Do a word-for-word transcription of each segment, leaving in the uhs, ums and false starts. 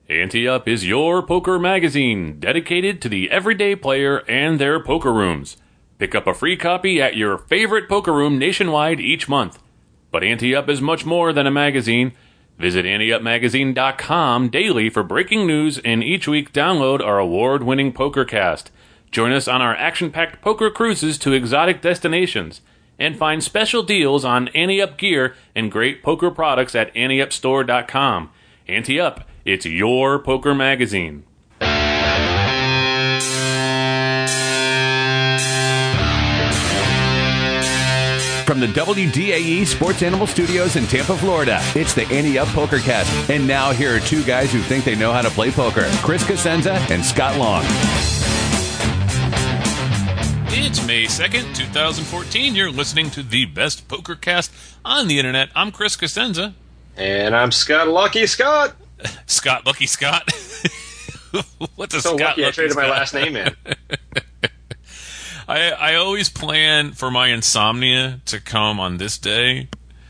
Ante Up is your poker magazine dedicated to the everyday player and their poker rooms. Pick up a free copy at your favorite poker room nationwide each month. But Ante Up is much more than a magazine. Visit ante up magazine dot com daily for breaking news, and each week download our award-winning PokerCast. Join us on our action-packed poker cruises to exotic destinations, and find special deals on Ante Up gear and great poker products at ante up store dot com. Ante Up, it's your poker magazine. From the W D A E Sports Animal Studios in Tampa, Florida, it's the Ante Up PokerCast. And now here are two guys who think they know how to play poker, Chris Cosenza and Scott Long. It's May second, twenty fourteen. You're listening to the best PokerCast on the internet. I'm Chris Cosenza. And I'm Scott Lucky Scott. Scott Lucky Scott? What's a so Scott lucky Lucky I traded Scott? my last name in. I, I always plan for my insomnia to come on this day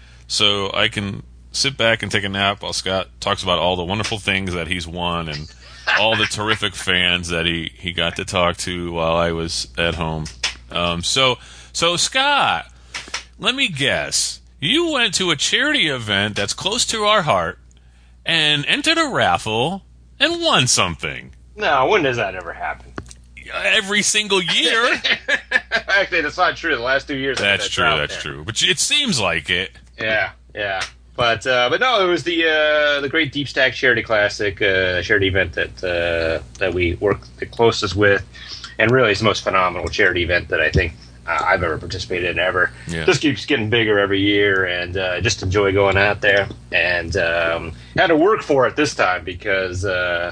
so I can sit back and take a nap while Scott talks about all the wonderful things that he's won and all the terrific fans that he, he got to talk to while I was at home. Um, so, so Scott, let me guess. You went to a charity event that's close to our heart and entered a raffle and won something. No, when does that ever happen? Every single year. Actually, that's not true. The last two years. That's true. That's there. true. But it seems like it. Yeah, yeah. But uh, but no, it was the uh, the Great Deep Stack Charity Classic, uh, charity event that uh, that we work the closest with, and really it's the most phenomenal charity event that I think uh, I've ever participated in ever. Yeah. Just keeps getting bigger every year, and uh, just enjoy going out there. And um, had to work for it this time because. Uh,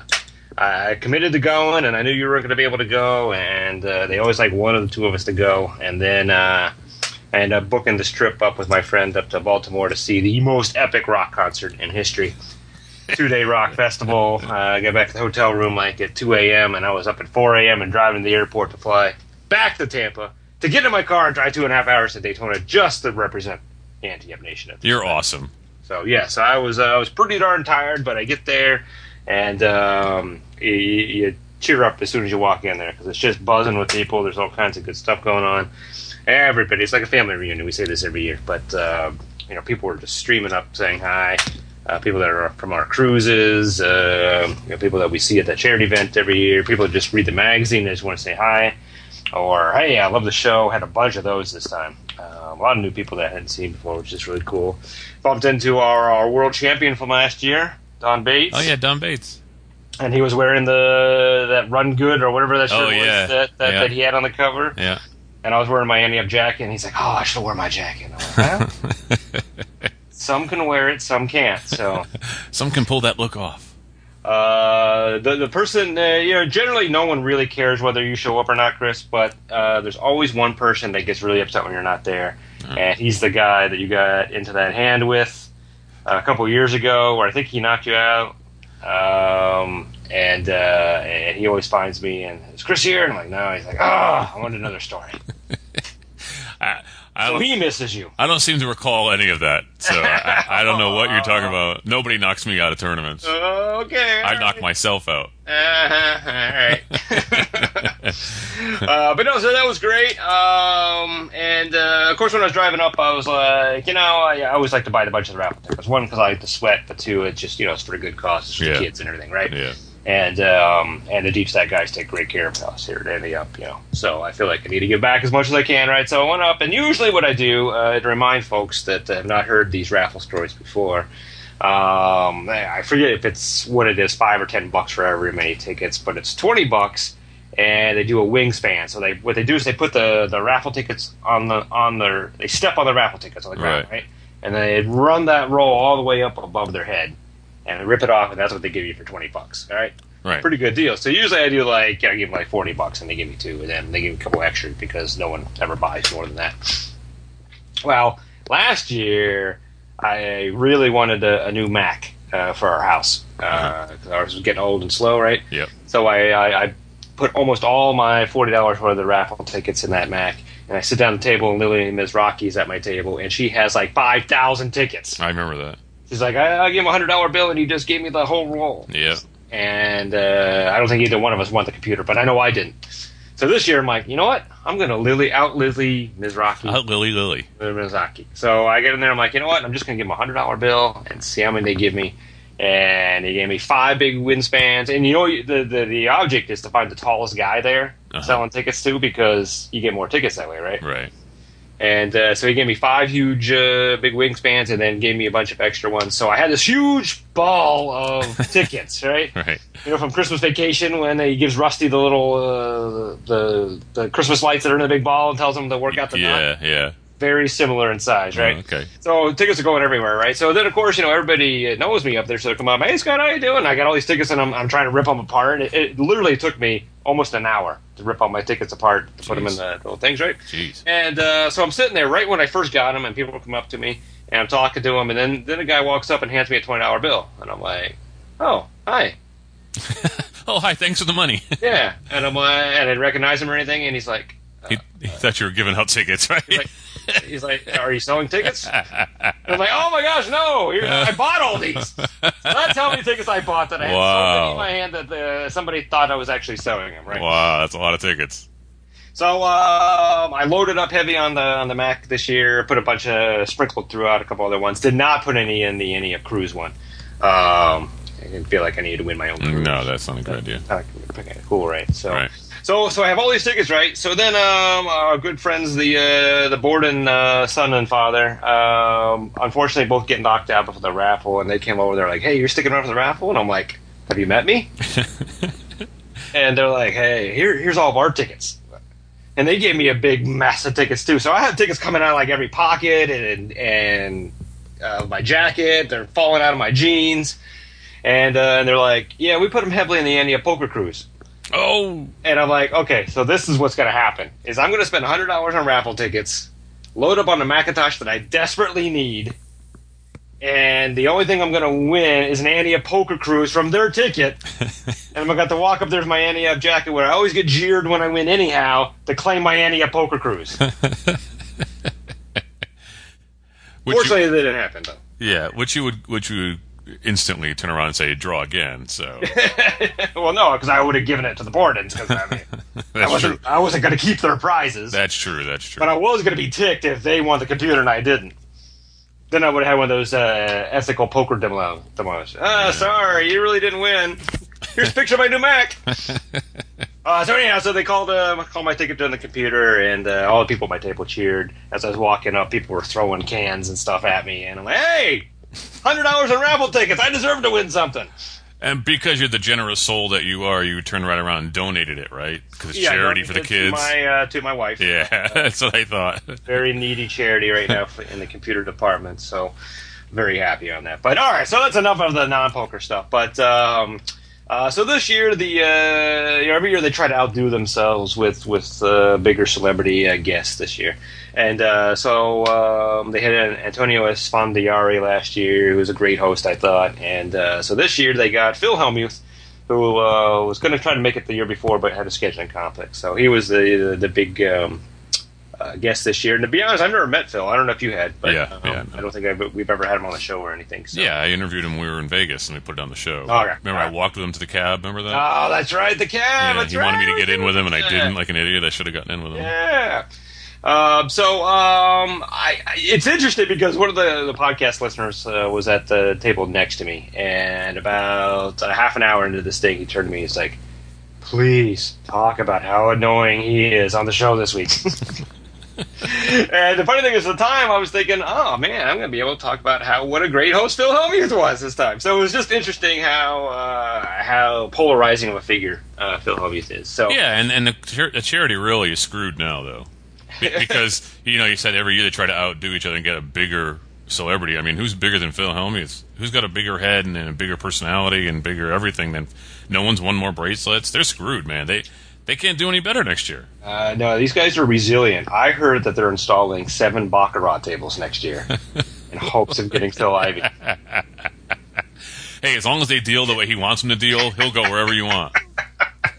I committed to going, and I knew you were going to be able to go, and uh, they always like one of the two of us to go. And then uh, I ended up booking this trip up with my friend up to Baltimore to see the most epic rock concert in history. Two-day rock festival. Uh, I got back to the hotel room like at two a.m., and I was up at four a.m. and driving to the airport to fly back to Tampa to get in my car and drive two and a half hours to Daytona just to represent Ante Up Nation. At You're time. awesome. So, yes, yeah, so I was, uh, I was pretty darn tired, but I get there. And um, you, you cheer up as soon as you walk in there because it's just buzzing with people. There's all kinds of good stuff going on. Everybody, it's like a family reunion. We say this every year, but uh, you know, people were just streaming up, saying hi. Uh, people that are from our cruises, uh, you know, people that we see at that charity event every year. People that just read the magazine, they just want to say hi, or hey, I love the show. Had a bunch of those this time. Uh, a lot of new people that I hadn't seen before, which is really cool. Bumped into our, our world champion from last year. Don Bates. Oh yeah, Don Bates. And he was wearing the that Run Good or whatever that shirt oh, yeah. was that, that, yeah. that he had on the cover. Yeah. And I was wearing my Ante Up jacket, and he's like, "Oh, I should wear my jacket." I'm like, well, some can wear it, some can't. So some can pull that look off. Uh, the the person, uh, you know, generally no one really cares whether you show up or not, Chris. But uh, there's always one person that gets really upset when you're not there, oh. and he's the guy that you got into that hand with. A couple years ago, where I think he knocked you out, um, and uh, and he always finds me and is Chris here? And I'm like, no. He's like, oh, I want another story. I, I so he misses you. I don't seem to recall any of that, so I, I don't know what you're talking about. Nobody knocks me out of tournaments. Uh, okay, I right. knock myself out. Uh-huh, all right. uh, but no, so that was great. Um, and uh, of course, when I was driving up, I was like, you know, I, I always like to buy a bunch of the raffle tickets. One, because I like to sweat, but two, it's just, you know, it's for a good cause. It's for yeah. the kids and everything, right? Yeah. And um, and the Deep Stack guys take great care of us here at Ante Up, you know. So I feel like I need to give back as much as I can, right? So I went up, and usually what I do uh, to remind folks that have not heard these raffle stories before. Um, I forget if it's what it is, five or ten bucks for every many tickets, but it's twenty bucks, and they do a wingspan. So they what they do is they put the, the raffle tickets on the on their they step on the raffle tickets on the ground, right? right? And they run that roll all the way up above their head, and they rip it off, and that's what they give you for twenty bucks. All right, right? Pretty good deal. So usually I do like you know, I give them like forty bucks, and they give me two, and then they give me a couple extra because no one ever buys more than that. Well, last year. I really wanted a, a new Mac uh, for our house because uh, ours was getting old and slow, right? Yep. So I, I, I put almost all my forty dollars worth of the raffle tickets in that Mac, and I sit down at the table, and Lily Miz Rocky's at my table, and she has like five thousand tickets. I remember that. She's like, I, I gave him a one hundred dollar bill, and he just gave me the whole roll. Yeah. and uh, I don't think either one of us won the computer, but I know I didn't. So this year I'm like, you know what? I'm going to Lily out Lily Mizraki. Out Lily Lily. Mizraki. So I get in there. I'm like, you know what? I'm just going to give them a hundred dollar bill and see how many they give me. And they gave me five big windspans. And you know, the the, the object is to find the tallest guy there uh-huh. selling tickets to, because you get more tickets that way, right? Right. And uh, so he gave me five huge uh, big wingspans, and then gave me a bunch of extra ones. So I had this huge ball of tickets, right? Right. You know, from Christmas Vacation, when he gives Rusty the little uh, the the Christmas lights that are in the big ball and tells him to work out the yeah, knot. yeah. Very similar in size, right? Oh, okay. So tickets are going everywhere, right? So then, of course, you know, everybody knows me up there, so they come up, hey, Scott, how you doing? I got all these tickets, and I'm, I'm trying to rip them apart. It, it literally took me almost an hour to rip all my tickets apart, to Jeez. put them in the little things, right? Jeez. And uh, so I'm sitting there right when I first got them, and people come up to me, and I'm talking to them, and then, then a guy walks up and hands me a twenty dollar bill. And I'm like, oh, hi. Oh, hi, thanks for the money. Yeah. And I'm like, and I didn't recognize him or anything, and he's like... Uh, he, he thought you were giving out tickets, right? He's like, he's like, are you selling tickets? And I'm like, oh my gosh, no! Here, I bought all these. So that's how many tickets I bought, that I had wow. so many in my hand that uh, somebody thought I was actually selling them. Right? Wow, that's a lot of tickets. So um, I loaded up heavy on the on the Mac this year. Put a bunch of sprinkled throughout a couple other ones. Did not put any in the any cruise one. Um, I didn't feel like I needed to win my own cruise. No, that's not a good idea. Kind of cool, right? So. Right. So, so I have all these tickets, right? So then, um, our good friends, the uh, the Borden uh, son and father, um, unfortunately, both get knocked out before the raffle, and they came over. They're like, "Hey, you're sticking around for the raffle?" And I'm like, "Have you met me?" And they're like, "Hey, here, here's all of our tickets." And they gave me a big mess of tickets too. So I had tickets coming out of like every pocket and and uh, my jacket. They're falling out of my jeans, and uh, and they're like, "Yeah, we put them heavily in the Ania Poker Cruise." Oh, and I'm like, okay, so this is what's going to happen: is I'm going to spend one hundred dollars on raffle tickets, load up on a Macintosh that I desperately need, and the only thing I'm going to win is an Ania Poker Cruise from their ticket, and I'm going to walk up there with my Ania jacket, where I always get jeered when I win anyhow, to claim my Ania Poker Cruise. Fortunately, you, it didn't happen though. Yeah, which you would, which you would instantly turn around and say, draw again. So, well, no, because I would have given it to the Bordens, because I mean, that's I wasn't, true. I wasn't going to keep their prizes. That's true. That's true. But I was going to be ticked if they won the computer and I didn't. Then I would have had one of those uh, ethical poker demos. demos. Ah, yeah. Sorry, you really didn't win. Here's a picture of my new Mac. uh, so anyhow, so they called uh, called my ticket to the computer, and uh, all the people at my table cheered. As I was walking up, people were throwing cans and stuff at me, and I'm like, hey! one hundred dollars on raffle tickets. I deserve to win something. And because you're the generous soul that you are, you turned right around and donated it, right? Because it's yeah, charity for the kids. To my, uh, to my wife. Yeah, uh, that's what I thought. Very needy charity right now in the computer department. So very happy on that. But all right, so that's enough of the non-poker stuff. But um, uh, so this year, the uh, you know, every year they try to outdo themselves with with uh, bigger celebrity uh, guests this year. And uh, so um, they had Antonio Esfandiari last year, who was a great host, I thought. And uh, so this year they got Phil Hellmuth, who uh, was going to try to make it the year before, but had a scheduling conflict. So he was the the, the big um, uh, guest this year. And to be honest, I've never met Phil. I don't know if you had, but yeah, um, yeah, no. I don't think I've, we've ever had him on the show or anything. So. Yeah, I interviewed him when we were in Vegas, and we put it on the show. Oh, okay. Remember, right. I walked with him to the cab. Remember that? Oh, that's right, the cab. Yeah, that's he right. wanted me to get in with him, and I Yeah. didn't, like an idiot. I should have gotten in with him. Yeah. Uh, so um, I, I, it's interesting because one of the, the podcast listeners uh, was at the table next to me, and about a half an hour into this thing, he turned to me. He's like, "Please talk about how annoying he is on the show this week." And the funny thing is, at the time, I was thinking, "Oh man, I'm going to be able to talk about how what a great host Phil Hellmuth was this time." So it was just interesting how uh, how polarizing of a figure uh, Phil Hellmuth is. So Yeah, and and the, char- the charity really is screwed now, though. Because, you know, you said every year they try to outdo each other and get a bigger celebrity. I mean, who's bigger than Phil Hellmuth? Who's got a bigger head and a bigger personality and bigger everything than... No one's won more bracelets. They're screwed, man. They they can't do any better next year. Uh, no, these guys are resilient. I heard that they're installing seven Baccarat tables next year in hopes of getting Phil Ivey. Hey, as long as they deal the way he wants them to deal, he'll go wherever you want.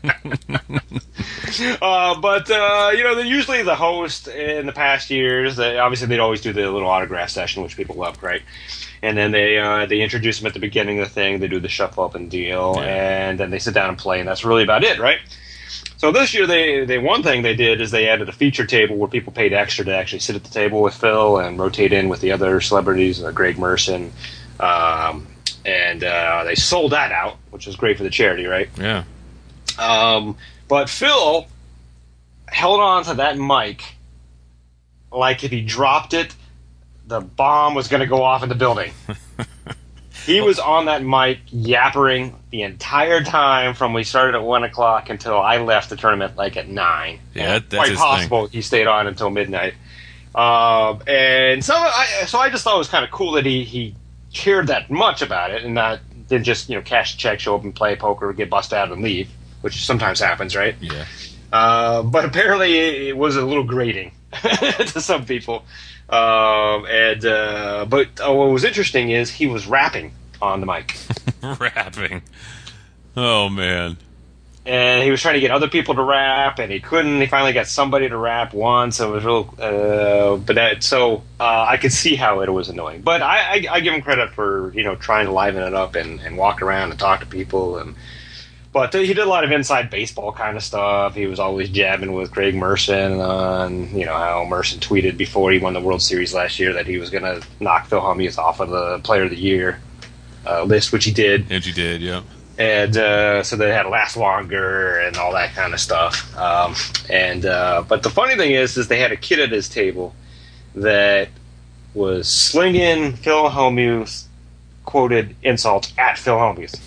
uh, but uh, you know, usually the host in the past years, they, obviously they'd always do the little autograph session, which people loved, right? And then they uh, they introduce them at the beginning of the thing. They do the shuffle up and deal, yeah. and then they sit down and play, and that's really about it, right? So this year, they, they one thing they did is they added a feature table where people paid extra to actually sit at the table with Phil and rotate in with the other celebrities, uh, Greg Merson, um, and uh, they sold that out, which was great for the charity, right? Yeah. Um, but Phil held on to that mic like if he dropped it, the bomb was going to go off in the building. He was on that mic yappering the entire time from we started at one o'clock until I left the tournament like at nine. Yeah, that's quite his possible thing. He stayed on until midnight. Um, and so I, so I just thought it was kind of cool that he, he cared that much about it and not didn't just you know cash a check, show up and play poker, get busted out and leave, which sometimes happens, right? Yeah. Uh, but apparently it was a little grating to some people. Um, and uh, but uh, what was interesting is he was rapping on the mic. Rapping. Oh man. And he was trying to get other people to rap, and he couldn't. He finally got somebody to rap once. So it was real. Uh, but that, so uh, I could see how it was annoying. But I, I, I give him credit for you know trying to liven it up and, and walk around and talk to people and. But he did a lot of inside baseball kind of stuff. He was always jabbing with Greg Merson on, you know, how Merson tweeted before he won the World Series last year that he was going to knock Phil Hellmuth off of the Player of the Year uh, list, which he did. And he did, yeah. And uh, so they had to last longer and all that kind of stuff. Um, and uh, but the funny thing is, is they had a kid at his table that was slinging Phil Hellmuth quoted insults at Phil Hellmuth.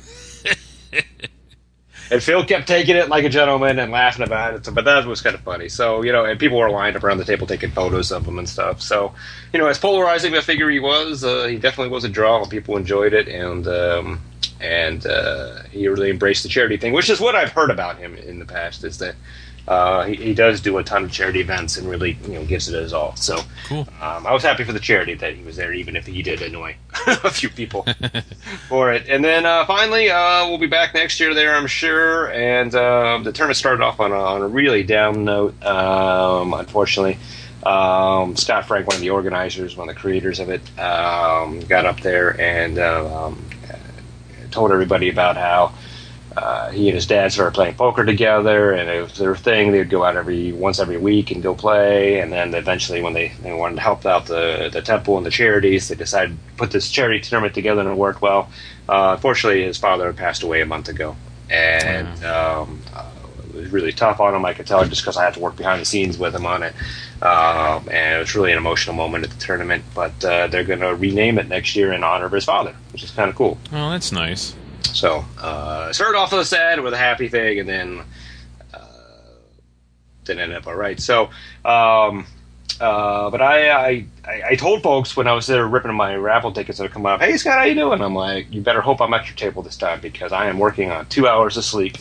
And Phil kept taking it like a gentleman and laughing about it. But that was kind of funny. So, you know, and people were lined up around the table taking photos of him and stuff. So, you know, as polarizing a figure he was, uh, he definitely was a draw. People enjoyed it. And um, and uh, he really embraced the charity thing, which is what I've heard about him in the past, is that uh, he, he does do a ton of charity events and really, you know, gives it his all. So cool. um, I was happy for the charity that he was there, even if he did annoy a few people for it. And then uh, finally, uh, we'll be back next year there, I'm sure. And uh, the tournament started off on a, on a really down note, um, unfortunately. Um, Scott Frank, one of the organizers, one of the creators of it, um, got up there and uh, um, told everybody about how Uh, he and his dad started playing poker together, and it was their thing. They'd go out every once every week and go play. And then eventually, when they, they wanted to help out the the temple and the charities, they decided to put this charity tournament together, and it worked well. Uh, unfortunately, his father passed away a month ago, and um, uh, it was really tough on him. I could tell just because I had to work behind the scenes with him on it, um, and it was really an emotional moment at the tournament. But uh, they're going to rename it next year in honor of his father, which is kind of cool. Oh, that's nice. So, uh, started off with a sad, with a happy thing, and then uh, didn't end up all right. So, um, uh, but I, I, I told folks when I was there ripping my raffle tickets that would come up, "Hey Scott, how you doing?" I'm like, "You better hope I'm at your table this time because I am working on two hours of sleep."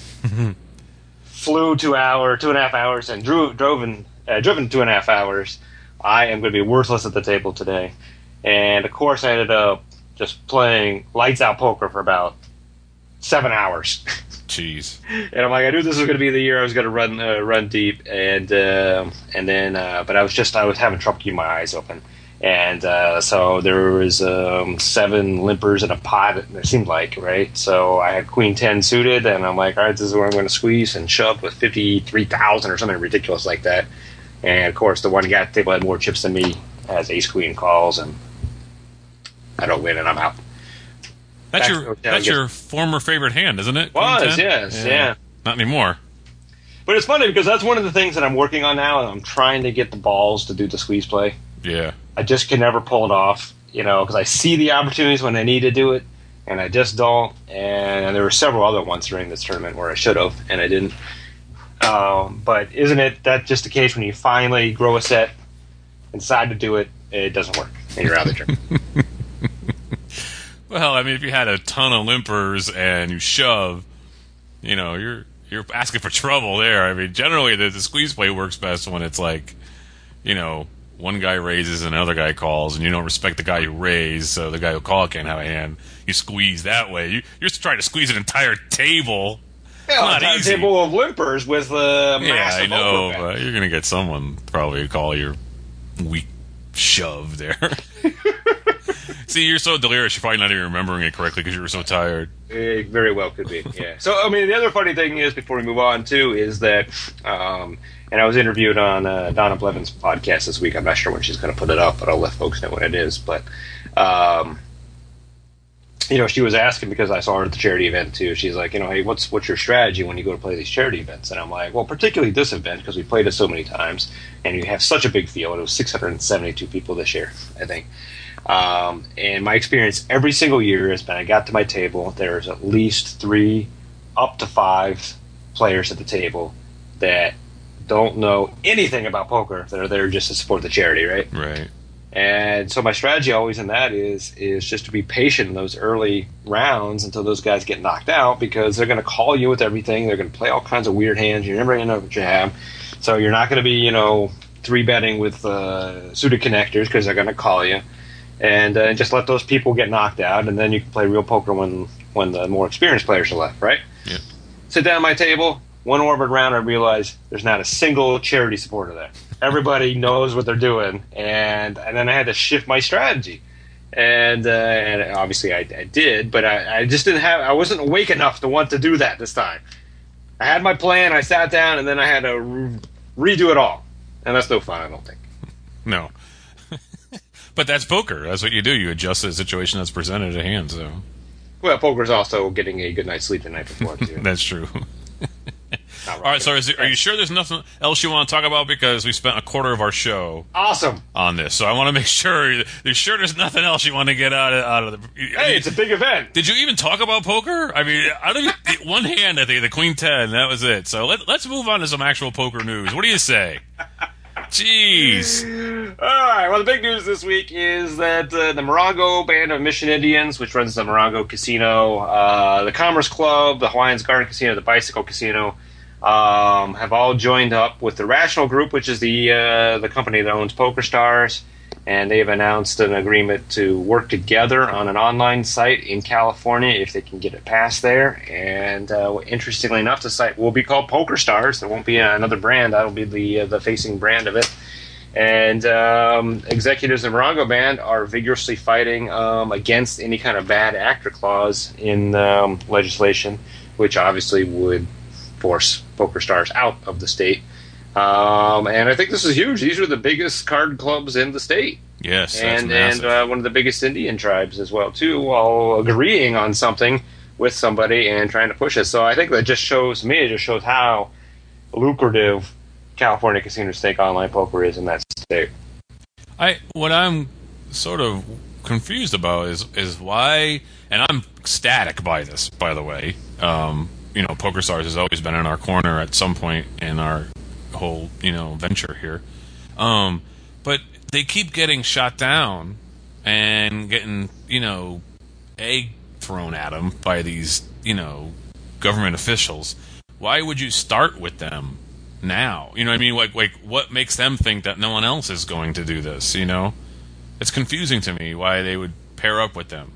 Flew two hour, two and a half hours, and drew, drove in, uh, driven two and a half hours. I am going to be worthless at the table today, and of course, I ended up just playing lights out poker for about seven hours. Jeez. And I'm like, I knew this was going to be the year I was going to run uh, run deep, and uh, and then, uh, but I was just I was having trouble keeping my eyes open, and uh, so there was um, seven limpers in a pot. It seemed like right. So I had Queen ten suited, and I'm like, all right, this is where I'm going to squeeze and shove with fifty three thousand or something ridiculous like that. And of course, the one guy at the table had more chips than me, has ace queen calls, and I don't win, and I'm out. That's your that's your former favorite hand, isn't it? Was, yes, yeah. yeah. Not anymore. But it's funny because that's one of the things that I'm working on now, and I'm trying to get the balls to do the squeeze play. Yeah. I just can never pull it off, you know, because I see the opportunities when I need to do it, and I just don't. And there were several other ones during this tournament where I should have, and I didn't. Um, but isn't it that just the case when you finally grow a set and decide to do it, it doesn't work, and you're out of the tournament? Well, I mean, if you had a ton of limpers and you shove, you know, you're you're asking for trouble there. I mean, generally the, the squeeze play works best when it's like, you know, one guy raises and another guy calls, and you don't respect the guy who raised, so the guy who called can't have a hand. You squeeze that way. You, you're just trying to squeeze an entire table, Yeah, not a easy. table of limpers with a Yeah, massive I know, overbet. but you're gonna get someone probably to call your weak shove there. See, you're so delirious, you're probably not even remembering it correctly because you were so tired. It very well could be, yeah. So, I mean, the other funny thing is, before we move on, too, is that, um, and I was interviewed on uh, Donna Blevins' podcast this week. I'm not sure when she's going to put it up, but I'll let folks know when it is. But, um, you know, she was asking, because I saw her at the charity event, too. She's like, you know, hey, what's what's your strategy when you go to play these charity events? And I'm like, well, particularly this event, because we played it so many times, and you have such a big field. It was six hundred seventy-two people this year, I think. Um, and my experience every single year has been, I got to my table, there's at least three, up to five players at the table that don't know anything about poker. That are there just to support the charity, right? Right. And so my strategy always in that is is just to be patient in those early rounds until those guys get knocked out, because they're going to call you with everything. They're going to play all kinds of weird hands. You're never going to know what you have. So you're not going to be, you know, three betting with uh, suited connectors, because they're going to call you. And uh, just let those people get knocked out, and then you can play real poker when when the more experienced players are left, right? Yeah. Sit down at my table, one orbit round, I realize there's not a single charity supporter there. Everybody knows what they're doing, and and then I had to shift my strategy. And uh, and obviously I, I did, but I, I just didn't have, I wasn't awake enough to want to do that this time. I had my plan, I sat down, and then I had to re- redo it all. And that's no fun, I don't think. No. But that's poker. That's what you do. You adjust to the situation that's presented at hand. So, well, poker's also getting a good night's sleep the night before, too. That's true. All right, so is there, are you sure there's nothing else you want to talk about? Because we spent a quarter of our show awesome on this, so I want to make sure you're sure there's nothing else you want to get out of, out of the. Hey, it's a big event. Did you even talk about poker? I mean, I don't even, one hand, I think the Queen ten, that was it. So let, let's move on to some actual poker news. What do you say? Jeez. All right. Well, the big news this week is that uh, the Morongo Band of Mission Indians, which runs the Morongo Casino, uh, the Commerce Club, the Hawaiian's Garden Casino, the Bicycle Casino, um, have all joined up with the Rational Group, which is the uh, the company that owns PokerStars, and they have announced an agreement to work together on an online site in California if they can get it passed there. And uh, interestingly enough, the site will be called PokerStars. There won't be another brand. That'll be the uh, the facing brand of it. And um, executives in Morongo Band are vigorously fighting um, against any kind of bad actor clause in um, legislation, which obviously would force PokerStars out of the state. Um, and I think this is huge. These are the biggest card clubs in the state. Yes, that's and massive. and uh, one of the biggest Indian tribes as well, too, while agreeing on something with somebody and trying to push it. So I think that just shows me, it just shows how lucrative California casinos think online poker is in that state. I what I'm sort of confused about is is why, and I'm ecstatic by this, by the way. Um, you know, PokerStars has always been in our corner at some point in our whole, you know, venture here. Um, but they keep getting shot down and getting, you know, egg thrown at them by these, you know, government officials. Why would you start with them now? You know what I mean? Like, like what makes them think that no one else is going to do this, you know? It's confusing to me why they would pair up with them.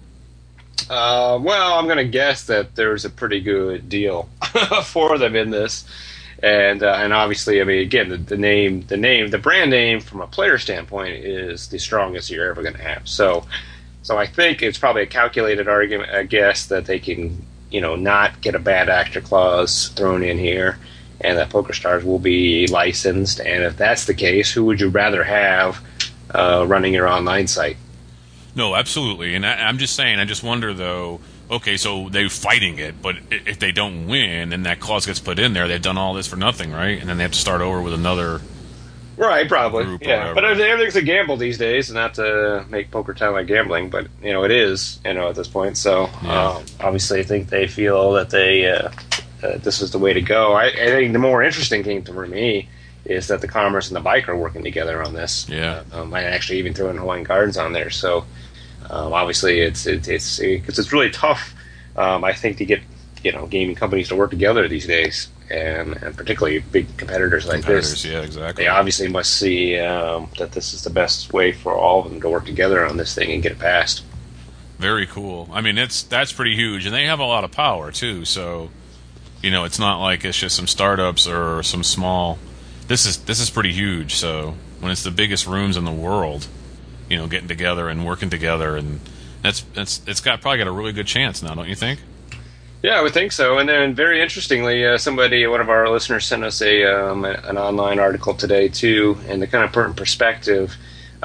Uh, well, I'm going to guess that there's a pretty good deal for them in this. And uh, and obviously, I mean, again, the, the name, the name, the brand name from a player standpoint is the strongest you're ever going to have. So, so I think it's probably a calculated argument, I guess, that they can, you know, not get a bad actor clause thrown in here, and that PokerStars will be licensed. And if that's the case, who would you rather have uh, running your online site? No, absolutely. And I, I'm just saying, I just wonder, though, okay, so they're fighting it, but if they don't win and that clause gets put in there, they've done all this for nothing, right? And then they have to start over with another right, probably. group or Yeah, whatever. but everything's a gamble these days, not to make poker sound like gambling, but, you know, it is, you know, at this point. So, Yeah. um, obviously, I think they feel that they uh, uh, this is the way to go. I, I think the more interesting thing for me is that the Commerce and the Bike are working together on this. Yeah. Uh, um, I actually even threw in Hawaiian Gardens on there, so... Um, obviously, it's it, it's because it's really tough. Um, I think to get you know gaming companies to work together these days, and, and particularly big competitors like competitors. this. Yeah, exactly. They obviously must see um, that this is the best way for all of them to work together on this thing and get it passed. Very cool. I mean, it's that's pretty huge, and they have a lot of power too. So, You know, it's not like it's just some startups or some small. This is this is pretty huge. So when it's the biggest rooms in the world, you know, getting together and working together, and that's that's it's got probably got a really good chance now, don't you think? Yeah, I would think so. And then, very interestingly, uh, somebody, one of our listeners, sent us a um, an online article today too, and to kind of put in perspective,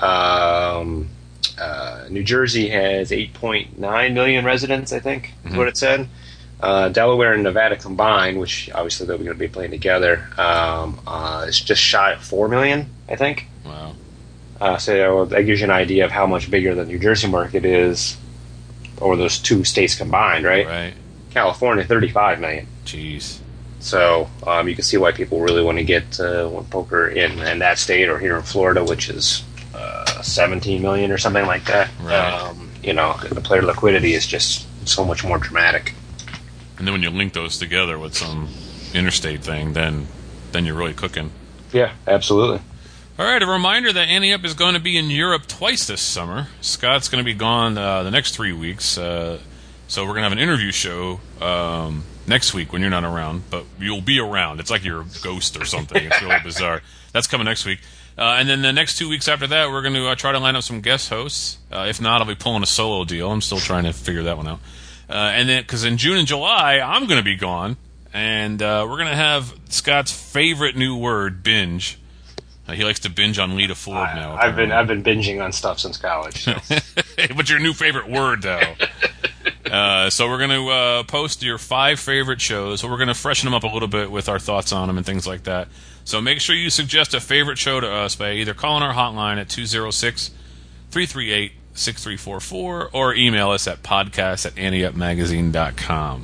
um, uh, New Jersey has eight point nine million residents. I think is mm-hmm. what it said. Uh, Delaware and Nevada combined, which obviously they're going to be playing together, um, uh, is just shy of four million. I think. Wow. Uh, so that gives you an idea of how much bigger the New Jersey market is, or those two states combined, right? Right. California, thirty-five million. Jeez. So um, you can see why people really want to get uh, poker in, in that state, or here in Florida, which is uh, seventeen million or something like that. Right. Um, you know, the player liquidity is just so much more dramatic. And then when you link those together with some interstate thing, then then you're really cooking. Yeah, absolutely. All right, a reminder that Ante Up is going to be in Europe twice this summer. Scott's going to be gone uh, the next three weeks. Uh, So we're going to have an interview show um, next week when you're not around, but you'll be around. It's like you're a ghost or something. It's really bizarre. That's coming next week. Uh, and then the next two weeks after that, we're going to uh, try to line up some guest hosts. Uh, if not, I'll be pulling a solo deal. I'm still trying to figure that one out. Uh, and then, because in June and July, I'm going to be gone, and uh, we're going to have Scott's favorite new word, binge. Uh, he likes to binge on Lita Ford I, now. I've been I've been binging on stuff since college. So. What's your new favorite word, though? Uh, so we're going to uh, post your five favorite shows. So we're going to freshen them up a little bit with our thoughts on them and things like that. So make sure you suggest a favorite show to us by either calling our hotline at two oh six, three three eight, six three four four or email us at podcast at ante up magazine dot com.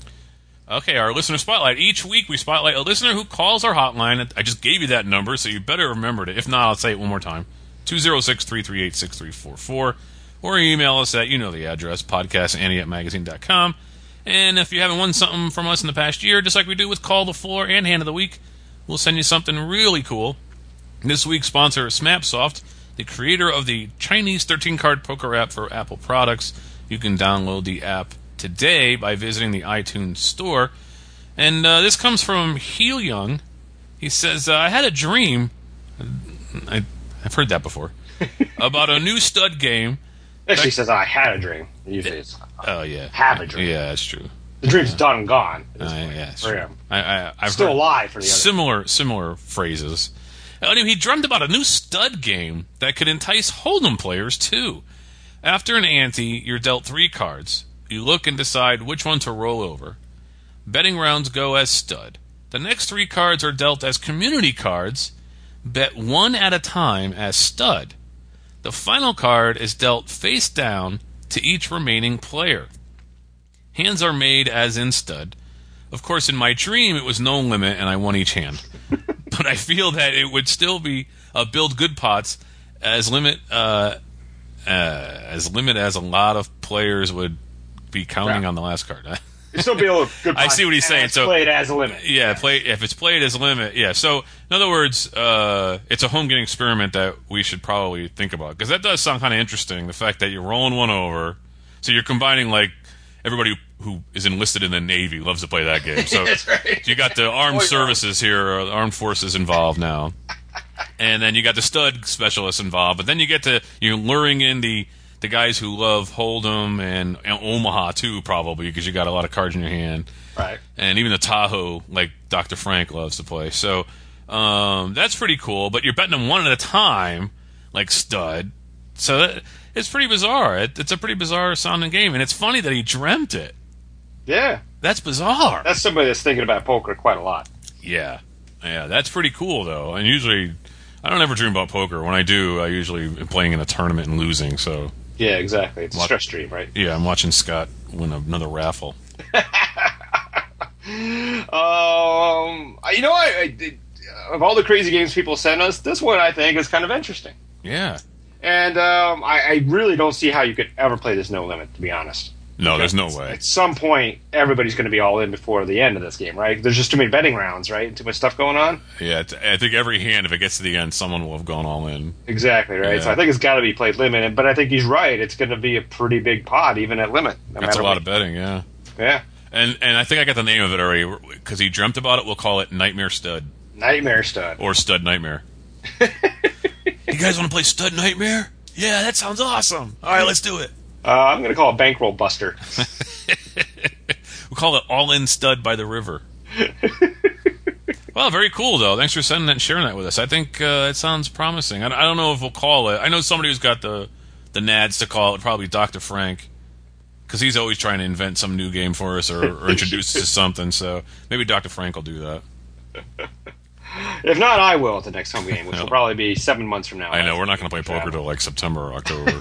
Okay, our listener spotlight. Each week we spotlight a listener who calls our hotline. I just gave you that number, so you better remember it. If not, I'll say it one more time. two oh six, three three eight, six three four four. Or email us at, you know the address, podcast at ante up magazine dot com. And if you haven't won something from us in the past year, just like we do with Call the Floor and Hand of the Week, we'll send you something really cool. This week's sponsor is SmapSoft, the creator of the Chinese thirteen-card poker app for Apple products. You can download the app today by visiting the iTunes store. And uh, this comes from Heel Young. He says, uh, I had a dream, I, I've heard that before, about a new stud game. Actually says I had a dream. Usually it's oh yeah, have a dream. Yeah, that's true. The dream's yeah. done and gone. Uh, yeah, for true. him. I, I, I've still heard alive for the other. Similar, similar phrases. Anyway, he dreamt about a new stud game that could entice Hold'em players too. After an ante, you're dealt three cards. You look and decide which one to roll over. Betting rounds go as stud. The next three cards are dealt as community cards. Bet one at a time as stud. The final card is dealt face down to each remaining player. Hands are made as in stud. Of course, in my dream, it was no limit, and I won each hand. But I feel that it would still be uh, build good pots as limit uh, uh, as limit as a lot of players would be counting right. on the last card. You still be able to good I see what he's saying. So played as a limit. Yeah, play if it's played as a limit. Yeah. So in other words, uh, it's a home game experiment that we should probably think about, because that does sound kind of interesting. The fact that you're rolling one over, so you're combining like everybody who is enlisted in the Navy loves to play that game. So That's right. you got the armed oh, services here, or the armed forces involved now, and then you got the stud specialists involved. But then you get to you're luring in the. The guys who love Hold'em and, and Omaha too, probably, because you got a lot of cards in your hand, right? And even the Tahoe, like Doctor Frank loves to play. So um, that's pretty cool. But you're betting them one at a time, like stud. So that, it's pretty bizarre. It, it's a pretty bizarre sounding game, and it's funny that he dreamt it. Yeah, that's bizarre. That's somebody that's thinking about poker quite a lot. Yeah, yeah, that's pretty cool though. And usually, I don't ever dream about poker. When I do, I usually am playing in a tournament and losing. So. Yeah, exactly. It's a stress dream, right? Yeah, I'm watching Scott win another raffle. um, you know, I, I did, of all the crazy games people send us, this one I think is kind of interesting. Yeah. And um, I, I really don't see how you could ever play this no limit, to be honest. No, there's no way. At some point, everybody's going to be all in before the end of this game, right? There's just too many betting rounds, right? Too much stuff going on. Yeah, I think every hand, if it gets to the end, someone will have gone all in. Exactly, right? Yeah. So I think it's got to be played limited, but I think he's right. It's going to be a pretty big pot, even at limit. No That's a lot what. of betting, yeah. Yeah. And and I think I got the name of it already because he dreamt about it. We'll call it Nightmare Stud. Nightmare Stud. Or Stud Nightmare. You guys want to play Stud Nightmare? Yeah, that sounds awesome. All right, let's do it. Uh, I'm going to call it Bankroll Buster. We'll call it All In Stud by the River. Well, very cool, though. Thanks for sending that and sharing that with us. I think uh, it sounds promising. I, I don't know if we'll call it. I know somebody who's got the, the nads to call it, probably Doctor Frank, because he's always trying to invent some new game for us or, or introduce us to something. So maybe Doctor Frank will do that. If not, I will at the next home game, which will probably be seven months from now. I know, we're not going to play poker till like September or October.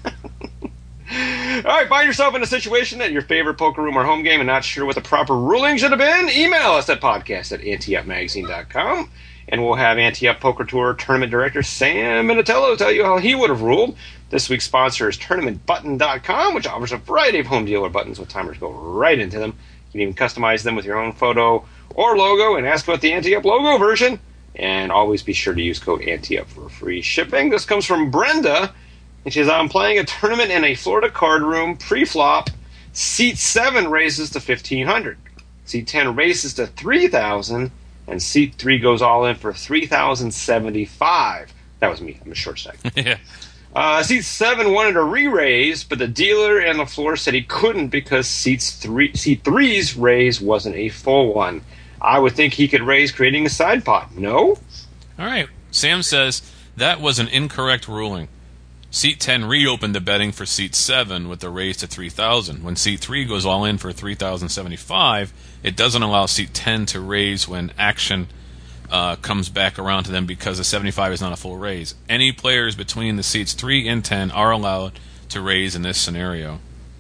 All right, find yourself in a situation at your favorite poker room or home game and not sure what the proper ruling should have been? Email us at podcast at ante up magazine dot com, and we'll have Ante Up Poker Tour Tournament Director Sam Minatello tell you how he would have ruled. This week's sponsor is tournament button dot com, which offers a variety of home dealer buttons with timers go right into them. You can even customize them with your own photo or logo and ask about the Ante Up logo version. And always be sure to use code ANTEUP for free shipping. This comes from Brenda. And she says, I'm playing a tournament in a Florida card room pre-flop. Seat seven raises to fifteen hundred. Seat ten raises to three thousand. And seat three goes all in for three thousand seventy-five. That was me. I'm a short stack. Yeah. Uh, seat seven wanted a re-raise, but the dealer and the floor said he couldn't because seats three, seat three's raise wasn't a full one. I would think he could raise, creating a side pot. No? All right. Sam says that was an incorrect ruling. Seat ten reopened the betting for seat seven with the raise to three thousand. When seat three goes all in for three thousand seventy-five, it doesn't allow seat ten to raise when action uh, comes back around to them because the seventy-five is not a full raise. Any players between the seats three and ten are allowed to raise in this scenario.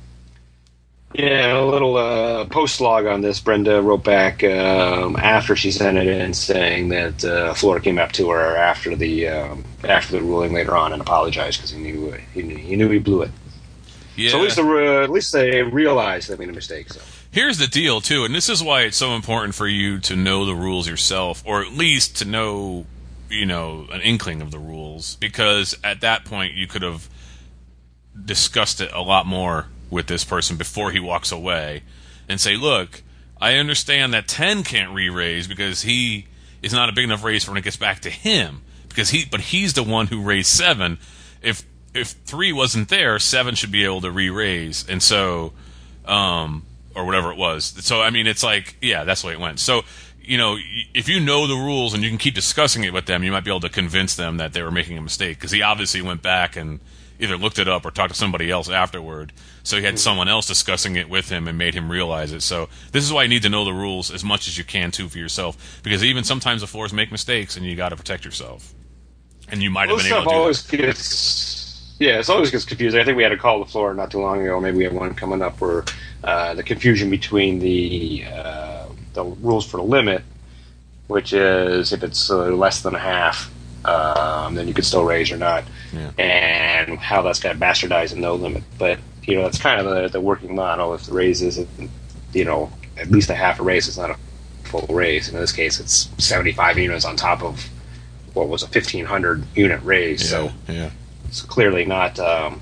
Yeah, a little uh, post log on this. Brenda wrote back um, after she sent it in, saying that uh, Florida came up to her after the um, after the ruling later on and apologized because he knew uh, he knew he knew he blew it. Yeah. So at least, uh, at least they realized they made a mistake. So here's the deal, too, and this is why it's so important for you to know the rules yourself, or at least to know, you know, an inkling of the rules, because at that point you could have discussed it a lot more with this person before he walks away and say, look, I understand that ten can't re-raise because he is not a big enough raise for when it gets back to him, because he but he's the one who raised seven. If if three wasn't there, seven should be able to re-raise, and so um or whatever it was. So I mean, it's like, yeah, that's the way it went. So, you know, if you know the rules and you can keep discussing it with them, you might be able to convince them that they were making a mistake, because he obviously went back and either looked it up or talked to somebody else afterward. So he had someone else discussing it with him and made him realize it. So this is why you need to know the rules as much as you can, too, for yourself. Because even sometimes the floors make mistakes, and you got to protect yourself. And you might have been able to do always that. Gets, yeah, it always gets confusing. I think we had a call the floor not too long ago. Maybe we have one coming up where uh, the confusion between the uh, the rules for the limit, which is if it's uh, less than a half, um, then you could still raise or not, yeah. and how that's got bastardized in no limit. But you know, that's kind of the, the working model. If the raise is, you know, at least a half a raise, it's not a full raise. In this case, it's seventy-five units on top of what was a fifteen hundred unit raise. Yeah, so yeah. it's clearly not um,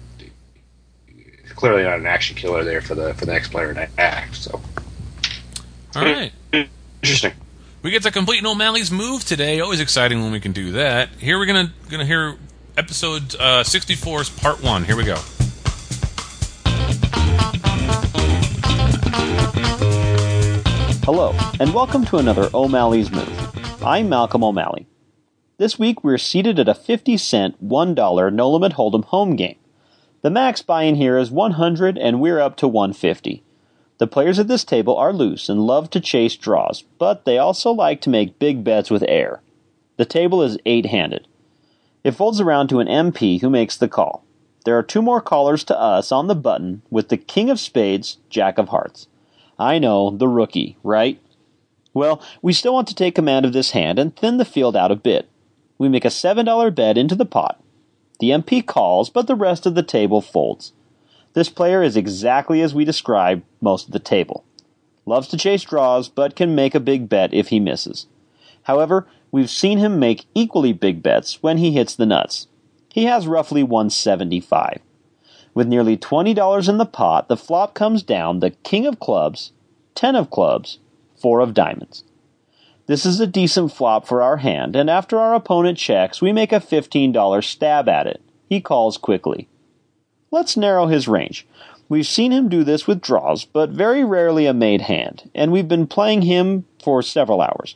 clearly not an action killer there for the for the next player to act. So, all right, interesting. We get to complete an O'Malley's move today. Always exciting when we can do that. Here we're gonna gonna hear episode uh, sixty-four's part one. Here we go. Hello, and welcome to another O'Malley's Move. I'm Malcolm O'Malley. This week we're seated at a fifty cent, one dollar no-limit hold'em home game. The max buy-in here is one hundred, and we're up to one hundred fifty. The players at this table are loose and love to chase draws, but they also like to make big bets with air. The table is eight-handed. It folds around to an M P who makes the call. There are two more callers to us on the button with the King of Spades, Jack of Hearts. I know, the rookie, right? Well, we still want to take command of this hand and thin the field out a bit. We make a seven dollar bet into the pot. The M P calls, but the rest of the table folds. This player is exactly as we described most of the table. Loves to chase draws, but can make a big bet if he misses. However, we've seen him make equally big bets when he hits the nuts. He has roughly one hundred seventy-five. With nearly twenty dollars in the pot, the flop comes down the King of Clubs, ten of clubs, four of diamonds. This is a decent flop for our hand, and after our opponent checks, we make a fifteen dollars stab at it. He calls quickly. Let's narrow his range. We've seen him do this with draws, but very rarely a made hand, and we've been playing him for several hours.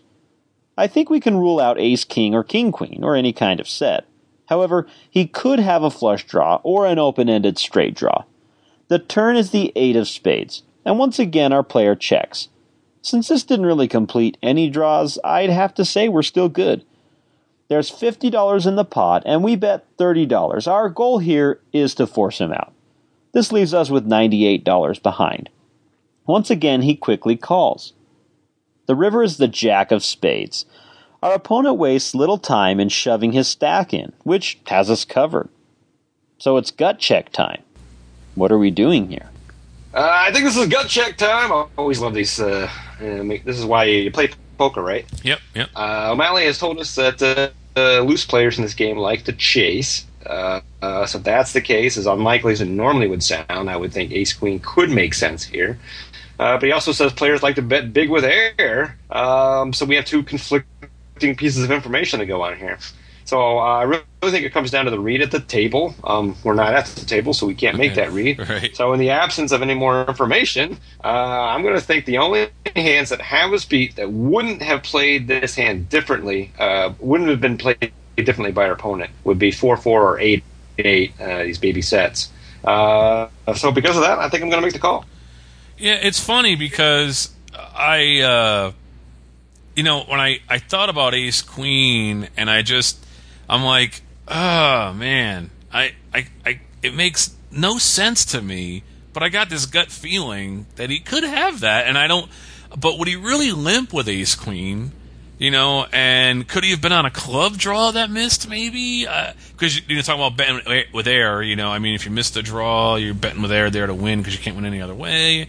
I think we can rule out ace-king or king-queen, or any kind of set. However, he could have a flush draw or an open-ended straight draw. The turn is the eight of spades, and once again our player checks. Since this didn't really complete any draws, I'd have to say we're still good. There's fifty dollars in the pot, and we bet thirty dollars. Our goal here is to force him out. This leaves us with ninety-eight dollars behind. Once again, he quickly calls. The river is the jack of spades. Our opponent wastes little time in shoving his stack in, which has us covered. So it's gut check time. What are we doing here? Uh, I think this is gut check time. I always love these. Uh, uh, make, this is why you play poker, right? Yep, yep. Uh, O'Malley has told us that uh, uh, loose players in this game like to chase. Uh, uh, so if that's the case, as unlikely as it normally would sound, I would think ace-queen could make sense here. Uh, but he also says players like to bet big with air. Um, so we have two conflicting pieces of information to go on here. So uh, I really think it comes down to the read at the table. Um, we're not at the table, so we can't make that read. Right. So in the absence of any more information, uh, I'm going to think the only hands that have us beat that wouldn't have played this hand differently, uh, wouldn't have been played differently by our opponent, would be four four or eight eight, uh, these baby sets. Uh, so because of that, I think I'm going to make the call. Yeah, it's funny because I, uh, you know, when I, I thought about ace queen, and I just, I'm like, oh man, I, I, I, it makes no sense to me, but I got this gut feeling that he could have that, and I don't, but would he really limp with ace queen? You know, and could he have been on a club draw that missed, maybe? Because uh, you're talking about betting with air, you know. I mean, if you missed the draw, you're betting with air there to win because you can't win any other way.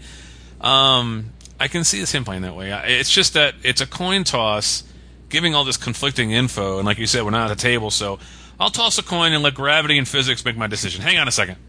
Um, I can see this him playing that way. It's just that it's a coin toss, giving all this conflicting info. And like you said, we're not at the table, so I'll toss a coin and let gravity and physics make my decision. Hang on a second.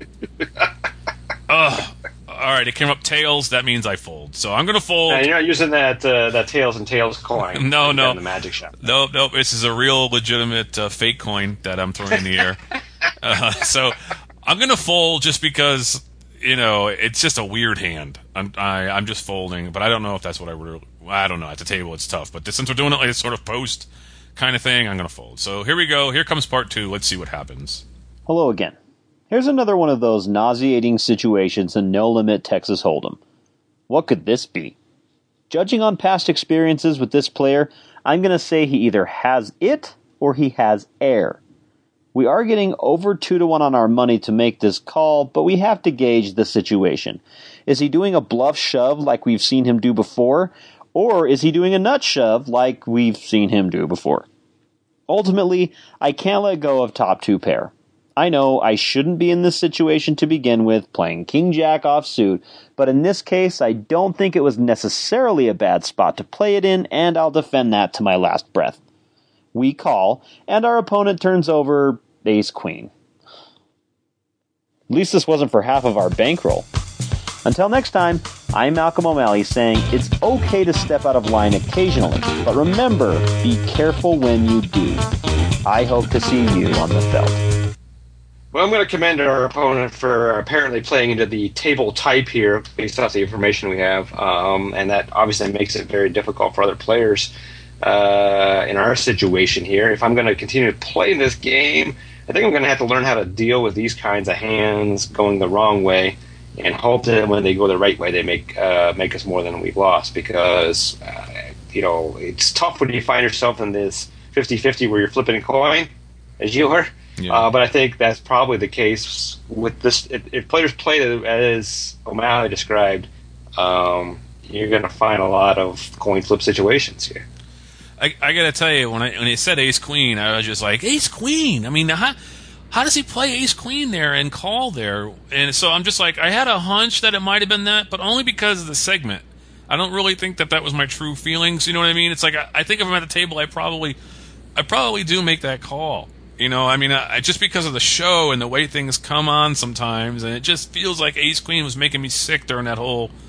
Ugh. All right, it came up tails. That means I fold. So I'm going to fold. Now, you're not using that uh, that tails and tails coin. No, no. The magic shop. No, no. This is a real legitimate uh, fake coin that I'm throwing in the air. Uh, so I'm going to fold just because, you know, it's just a weird hand. I'm I, I'm just folding, but I don't know if that's what I really. I don't know. At the table, it's tough. But since we're doing it like a sort of post kind of thing, I'm going to fold. So here we go. Here comes part two. Let's see what happens. Hello again. Here's another one of those nauseating situations in No Limit Texas Hold'em. What could this be? Judging on past experiences with this player, I'm going to say he either has it or he has air. We are getting over two to one on our money to make this call, but we have to gauge the situation. Is he doing a bluff shove like we've seen him do before, or is he doing a nut shove like we've seen him do before? Ultimately, I can't let go of top two pair. I know I shouldn't be in this situation to begin with, playing king-jack offsuit, but in this case, I don't think it was necessarily a bad spot to play it in, and I'll defend that to my last breath. We call, and our opponent turns over ace-queen. At least this wasn't for half of our bankroll. Until next time, I'm Malcolm O'Malley saying it's okay to step out of line occasionally, but remember, be careful when you do. I hope to see you on the felt. Well, I'm going to commend our opponent for apparently playing into the table type here based off the information we have, um, and that obviously makes it very difficult for other players uh, in our situation here. If I'm going to continue to play this game, I think I'm going to have to learn how to deal with these kinds of hands going the wrong way and hope that when they go the right way, they make uh, make us more than we've lost, because uh, you know, it's tough when you find yourself in this fifty-fifty where you're flipping a coin, as you are. Yeah. Uh, but I think that's probably the case with this. If, if players play as O'Malley described, um, you're going to find a lot of coin flip situations here. I, I got to tell you, when I when he said ace queen, I was just like, ace queen. I mean, how how does he play ace queen there and call there? And so I'm just like, I had a hunch that it might have been that, but only because of the segment. I don't really think that that was my true feelings. You know what I mean? It's like I, I think if I'm at the table, I probably I probably do make that call. You know, I mean, I, just because of the show and the way things come on sometimes, and it just feels like ace queen was making me sick during that whole,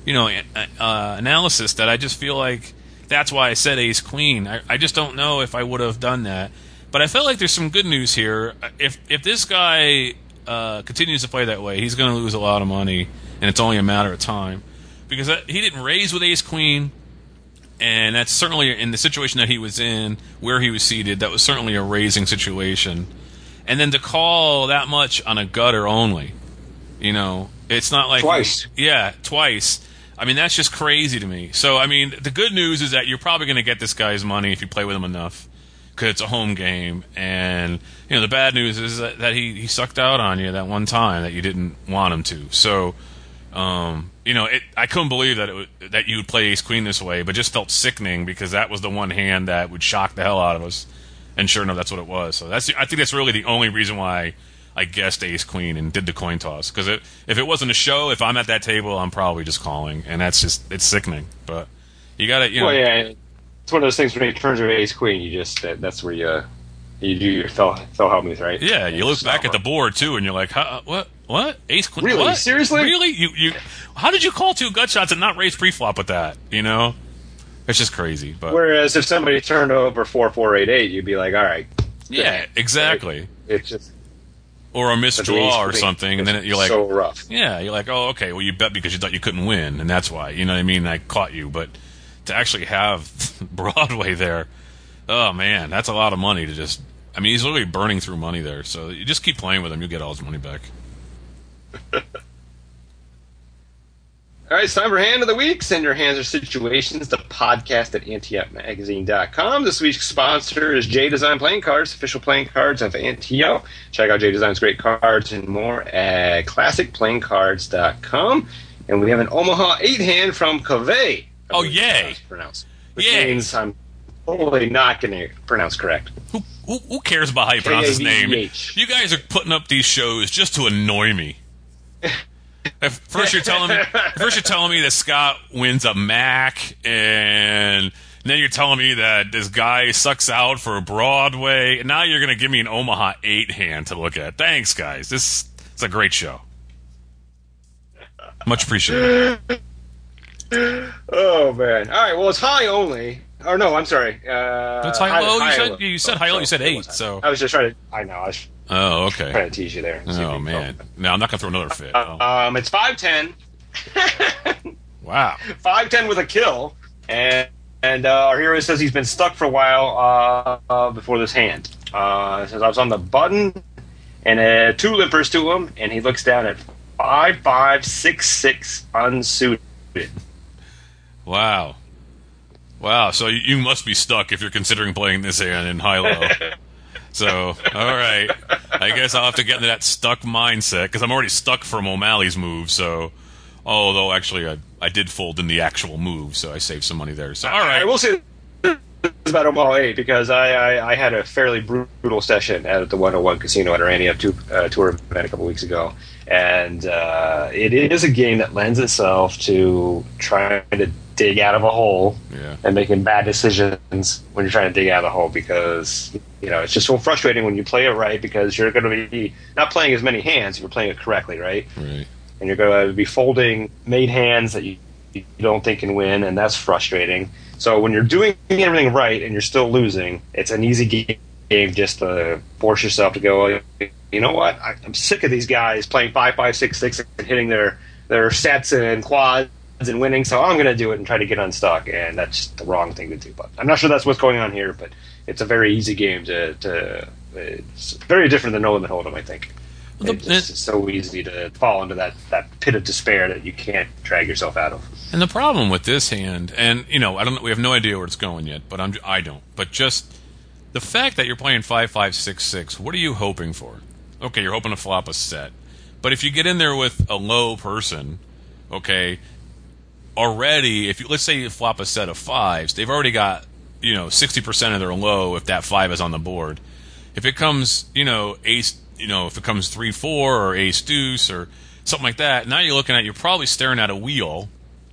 you know, uh, analysis that I just feel like that's why I said ace queen. I, I just don't know if I would have done that. But I felt like there's some good news here. If if this guy uh, continues to play that way, he's going to lose a lot of money, and it's only a matter of time. Because that, he didn't raise with ace queen, and that's certainly in the situation that he was in, where he was seated, that was certainly a raising situation. And then to call that much on a gutter only, you know, it's not like... Twice. Yeah, twice. I mean, that's just crazy to me. So, I mean, the good news is that you're probably going to get this guy's money if you play with him enough, because it's a home game. And, you know, the bad news is that, that he, he sucked out on you that one time that you didn't want him to. So, um, you know, it, I couldn't believe that it would, that you would play ace-queen this way, but just felt sickening because that was the one hand that would shock the hell out of us. And sure enough, that's what it was. So that's I think that's really the only reason why I guessed ace-queen and did the coin toss. Because it, if it wasn't a show, if I'm at that table, I'm probably just calling. And that's just, it's sickening. But you got to, you know. Well, yeah, it's one of those things when it turns to ace-queen, you just, that, that's where you, you do your fell, fell helmets, right? Yeah, you look back at the board, too, and you're like, huh, what? What? Ace-queen? Really? What? Seriously? Really? You, you, how did you call two gut shots and not raise pre-flop with that? You know? It's just crazy. But Whereas if somebody turned over four four eight eight, you'd be like, all right. yeah, exactly. Right? It's just... Or a missed draw or ace-queen something, and then you're like, so rough. yeah, you're like, oh, okay, well, you bet because you thought you couldn't win, and that's why. You know what I mean? I caught you. But to actually have Broadway there, oh, man, that's a lot of money to just... I mean, he's literally burning through money there. So you just keep playing with him, you'll get all his money back. All right, it's time for Hand of the Week. Send your hands or situations to podcast at ante up magazine dot com. This week's sponsor is J Design Playing Cards, official playing cards of Anteo. Check out J Design's great cards and more at classic playing cards dot com. And we have an Omaha eight-hand from Cavey. Oh, yay. Pronounce. Which Yay. means I'm totally not going to pronounce correct. Who, who, who cares about how you pronounce his name? K A V E H. You guys are putting up these shows just to annoy me. If first you're telling me, first you're telling me that Scott wins a Mac, and then you're telling me that this guy sucks out for Broadway, and now you're going to give me an Omaha eight hand to look at. Thanks, guys. This is a great show. Much appreciated. Oh man! All right, well it's high only. Or no, I'm sorry. Uh, It's high low. You high said low. you said Oh, high low. so You said it eight. was high. So I was just trying to. I know. I was oh, okay. trying to tease you there. See if Oh you man. felt- No, I'm not going to throw another fit. Uh, Oh. um, it's five ten. Wow. five ten with a kill, and and uh, our hero says he's been stuck for a while uh, uh, before this hand. Uh, says I was on the button, and uh, two limpers to him, and he looks down at five five six six unsuited. Wow. Wow. So you- you must be stuck if you're considering playing this hand in high low. So, all right. I guess I'll have to get into that stuck mindset because I'm already stuck from O'Malley's move. So, although actually I, I did fold in the actual move, so I saved some money there. So, all right. I will say this about Omaha eight because I, I, I had a fairly brutal session at the one oh one Casino at our Annie Up uh, tour event a couple weeks ago. And uh, it is a game that lends itself to trying to dig out of a hole Yeah. and making bad decisions when you're trying to dig out of the hole because, you know, it's just so frustrating when you play it right because you're going to be not playing as many hands if you're playing it correctly, right? Right. And you're going to be folding made hands that you, you don't think can win, and that's frustrating. So when you're doing everything right and you're still losing, it's an easy game just to force yourself to go, you know what, I, I'm sick of these guys playing five five six six and hitting their, their sets and quads and winning, so I'm going to do it and try to get unstuck, and that's just the wrong thing to do. But I'm not sure that's what's going on here, but it's a very easy game to... to it's very different than No Limit Hold'em, I think. Well, It's the- just so easy to fall into that, that pit of despair that you can't drag yourself out of. And the problem with this hand, and you know, I don't, we have no idea where it's going yet, but I'm, I don't. But just the fact that you're playing five five six six, what are you hoping for? Okay, you're hoping to flop a set, but if you get in there with a low person, okay, already, if you let's say you flop a set of fives, they've already got you know sixty percent of their low if that five is on the board. If it comes, you know, ace, you know, if it comes three four or ace deuce or something like that, now you're looking at you're probably staring at a wheel.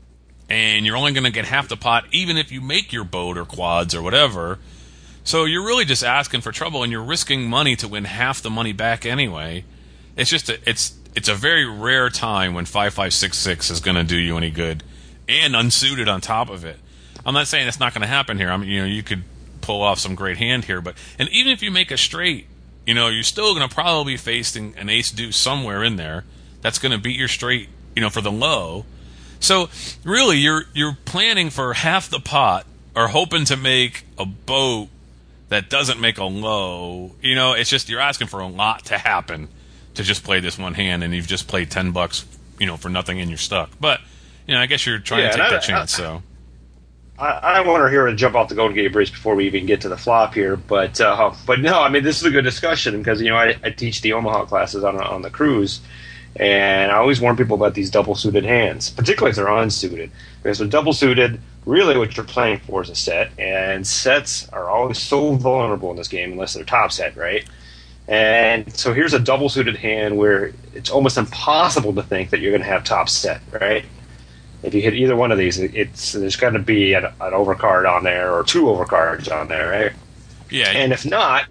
And you're only going to get half the pot, even if you make your boat or quads or whatever. So you're really just asking for trouble, and you're risking money to win half the money back anyway. It's just a, it's it's a very rare time when five five six six is going to do you any good, and unsuited on top of it. I'm not saying it's not going to happen here. I mean, you know, you could pull off some great hand here, but and even if you make a straight, you know, you're still going to probably be facing an ace deuce somewhere in there that's going to beat your straight, you know, for the low. So really, you're you're planning for half the pot, or hoping to make a boat that doesn't make a low. You know, it's just you're asking for a lot to happen to just play this one hand, and you've just played ten bucks, you know, for nothing, and you're stuck. But you know, I guess you're trying yeah, to take I, that chance. I, so. I, I want to hear to jump off the Golden Gate Bridge before we even get to the flop here, but uh, but no, I mean this is a good discussion because you know I, I teach the Omaha classes on on the cruise, and I always warn people about these double suited hands, particularly if they're unsuited. Because they're double suited, really what you're playing for is a set, and sets are always so vulnerable in this game unless they're top set, right? And so here's a double suited hand where it's almost impossible to think that you're going to have top set, right? If you hit either one of these, it's there's going to be an, an overcard on there or two overcards on there, right? Yeah. And if not,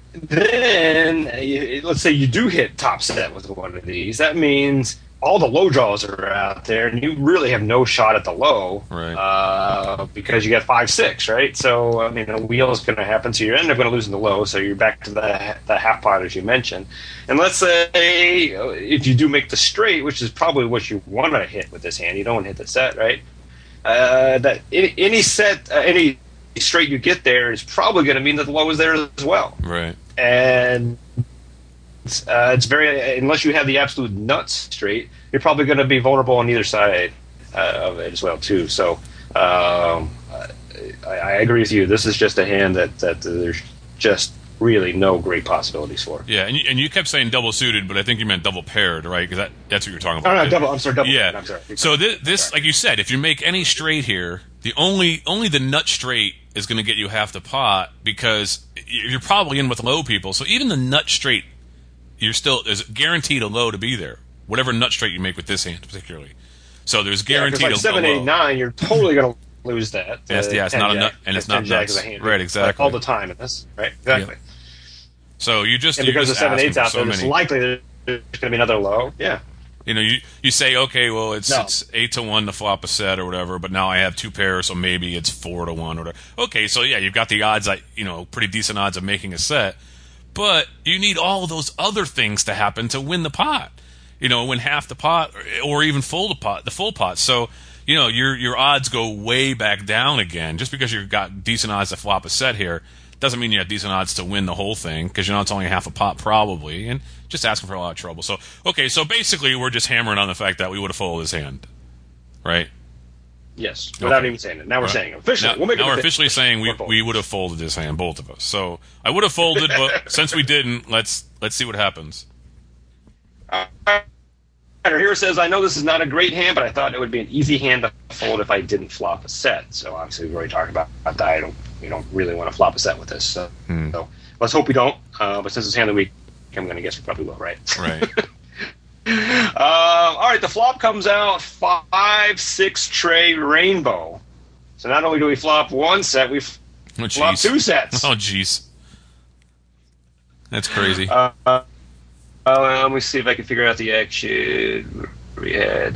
then you, let's say you do hit top set with one of these. That means all the low draws are out there, and you really have no shot at the low, right? Uh, because you got five six, right? So I mean, a wheel is going to happen, so you end up going to lose in the low. So you're back to the the half pot as you mentioned. And let's say if you do make the straight, which is probably what you want to hit with this hand, you don't want to hit the set, right? Uh, that any, any set, uh, any straight you get there is probably going to mean that the low is there as well, right? And Uh, it's very unless you have the absolute nuts straight, you're probably going to be vulnerable on either side uh, of it as well too. So um, I, I agree with you. This is just a hand that, that there's just really no great possibilities for. Yeah, and you, and you kept saying double suited, but I think you meant double paired, right? Because that, that's what you're talking Oh about. no, double. I'm sorry, double. Yeah. I'm sorry. So this, this like you said, if you make any straight here, the only only the nut straight is going to get you half the pot because you're probably in with low people. So even the nut straight, you're still there's guaranteed a low to be there. Whatever nut straight you make with this hand, particularly. So there's guaranteed yeah, like a, seven, a low. eight, nine. You're totally going to lose that. And it's, uh, yeah, it's not a nut, and it's not nuts. hand, right, exactly. Like all the time in this, right? Exactly. Yeah. So you just and you're because just the seven eights out so there, many. it's likely there's going to be another low. Yeah. You know, you, you say, okay, well, it's No. it's eight to one to flop a set or whatever, but now I have two pairs, so maybe it's four to one or whatever. Okay, so yeah, you've got the odds, like, you know, pretty decent odds of making a set, but you need all of those other things to happen to win the pot. You know, win half the pot or, or even full the pot, the full pot. So, you know, your your odds go way back down again. Just because you've got decent odds to flop a set here doesn't mean you have decent odds to win the whole thing, because you know it's only half a pot probably, and just asking for a lot of trouble. So, okay, so basically we're just hammering on the fact that we would have folded his hand, right? Yes, without Okay. even saying it. Now we're Right. saying it. Officially. Now, we'll make now it we're official. officially saying we, We're we would have folded his hand, both of us. So I would have folded, but since we didn't, let's let's see what happens. Uh, Here says, I know this is not a great hand, but I thought it would be an easy hand to fold if I didn't flop a set. So obviously we've already talked about, about that. I don't, we don't really want to flop a set with this. So, Hmm. so let's hope we don't. Uh, but since it's hand of the week, I'm going to guess we probably will, right? Right. um, all right, the flop comes out five six tray rainbow. So not only do we flop one set, we f- Oh, flop jeez. two sets. Oh, jeez. That's crazy. Uh, uh, let me see if I can figure out the action. We had.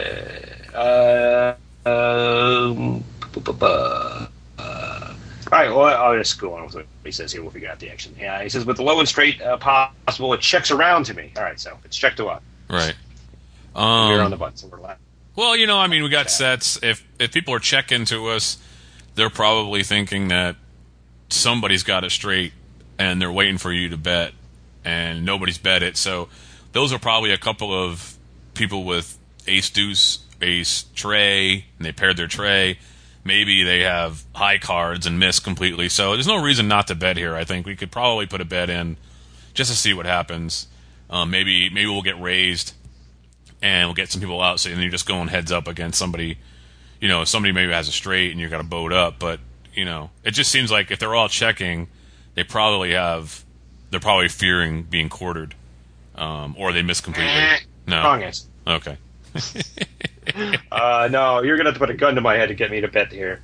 Uh, uh, um, uh, all right, well, I'll just go on with what he says here. We'll figure out the action. Yeah, he says, with the low and straight uh, possible, it checks around to me. All right, so it's checked to what? Right. We're on Um, the button, so we're left. well, you know, I mean, we got sets. If if people are checking to us, they're probably thinking that somebody's got it straight, and they're waiting for you to bet, and nobody's bet it. So those are probably a couple of people with ace deuce, ace tray, and they paired their tray. Maybe they have high cards and miss completely. So there's no reason not to bet here. I think we could probably put a bet in just to see what happens. Um, maybe maybe we'll get raised, and we'll get some people out. So then you're just going heads up against somebody. You know, somebody maybe has a straight, and you got to boat up. But you know, it just seems like if they're all checking, they probably have. They're probably fearing being quartered, um, or they miss completely. No. Wrong answer. Okay. Uh, no, you're going to have to put a gun to my head to get me to bet here.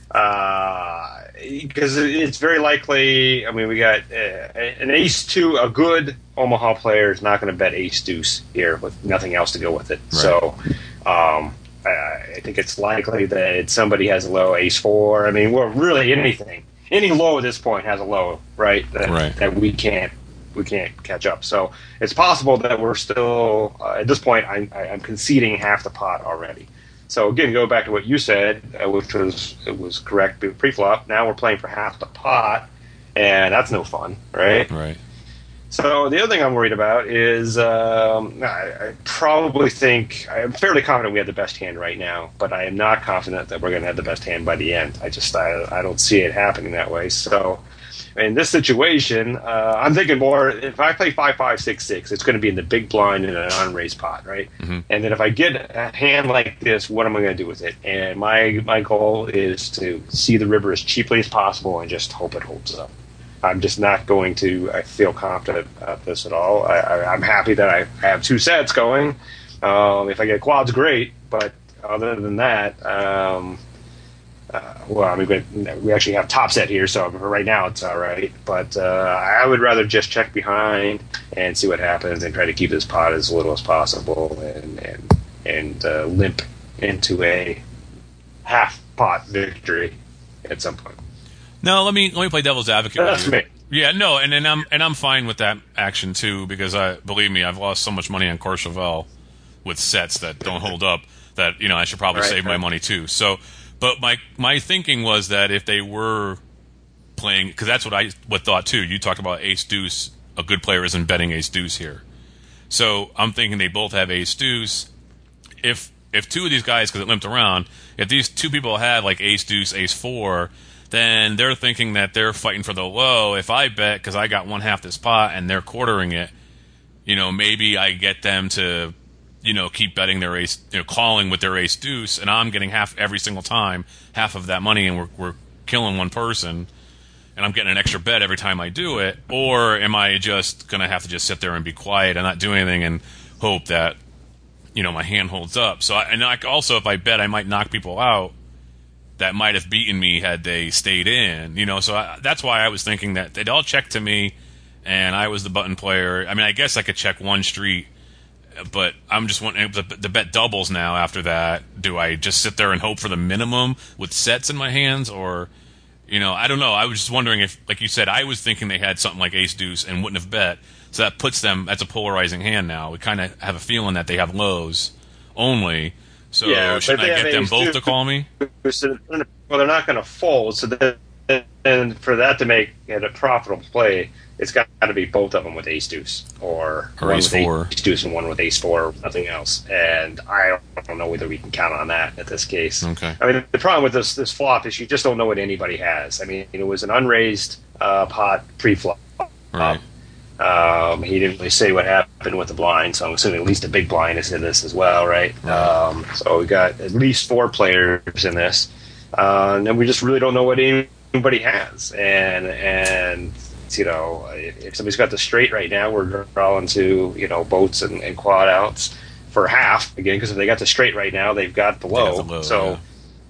Because uh, it's very likely, I mean, we got uh, an ace two, a good Omaha player is not going to bet ace deuce here with nothing else to go with it. Right. So, um, I, I think it's likely that somebody has a low ace four. I mean, well, really anything, any low at this point has a low, right? That, Right. that we can't we can't catch up. So it's possible that we're still uh, at this point. I'm, I'm conceding half the pot already. So again, go back to what you said, uh, which was it was correct pre-flop. Now we're playing for half the pot, and that's no fun, right? Right. So the other thing I'm worried about is um, I, I probably think I'm fairly confident we have the best hand right now, but I am not confident that we're going to have the best hand by the end. I just I, I don't see it happening that way. So in this situation, uh, I'm thinking more if I play five five six six, it's going to be in the big blind in an unraised pot, right? Mm-hmm. And then if I get a hand like this, what am I going to do with it? And my my goal is to see the river as cheaply as possible and just hope it holds up. I'm just not going to I feel confident about this at all. I, I, I'm happy that I have two sets going. Um, if I get quads, great. But other than that, um, uh, well, I mean, we actually have top set here, so for right now it's all right. But uh, I would rather just check behind and see what happens and try to keep this pot as little as possible and and, and uh, limp into a half pot victory at some point. No, let me let me play devil's advocate. That's with you. me. Yeah, no, and, and I'm and I'm fine with that action too because I believe me, I've lost so much money on Courchevel with sets that don't hold up that you know I should probably Right, save my right. money too. So, but my my thinking was that if they were playing, because that's what I what thought too. You talked about ace deuce. A good player isn't betting ace deuce here. So I'm thinking they both have ace deuce. If if two of these guys, because it limped around, if these two people had like ace deuce, ace four, then they're thinking that they're fighting for the low. If I bet because I got one half this pot and they're quartering it, you know, maybe I get them to, you know, keep betting their ace, you know, calling with their ace deuce, and I'm getting half every single time, half of that money, and we're we're killing one person, and I'm getting an extra bet every time I do it. Or am I just gonna have to just sit there and be quiet and not do anything and hope that, you know, my hand holds up? So, I, and I, also if I bet, I might knock people out that might have beaten me had they stayed in, you know. So I, that's why I was thinking that they'd all check to me, and I was the button player. I mean, I guess I could check one street, but I'm just wondering if the, the bet doubles now after that. Do I just sit there and hope for the minimum with sets in my hands, or, you know, I don't know. I was just wondering if, like you said, I was thinking they had something like ace deuce and wouldn't have bet. So that puts them, that's a polarizing hand now. We kind of have a feeling that they have lows only. So Yeah, should but I they get have them ace both two. to call me? So, well, they're not going to fold. So then, and for that to make it a profitable play, it's got to be both of them with ace deuce, or, Or one ace with four. ace deuce and one with ace four, or nothing else. And I don't know whether we can count on that at this case. Okay. I mean, the problem with this this flop is you just don't know what anybody has. I mean, it was an unraised uh, pot pre-flop. Right. Um, he didn't really say what happened with the blind, so I'm assuming at least a big blind is in this as well, right? Right. Um, so we got at least four players in this, uh, and we just really don't know what anybody has. And and you know, if somebody's got the straight right now, we're drawing to you know boats and, and quad outs for half again, because if they got the straight right now, they've got the They low. got the low, so. yeah.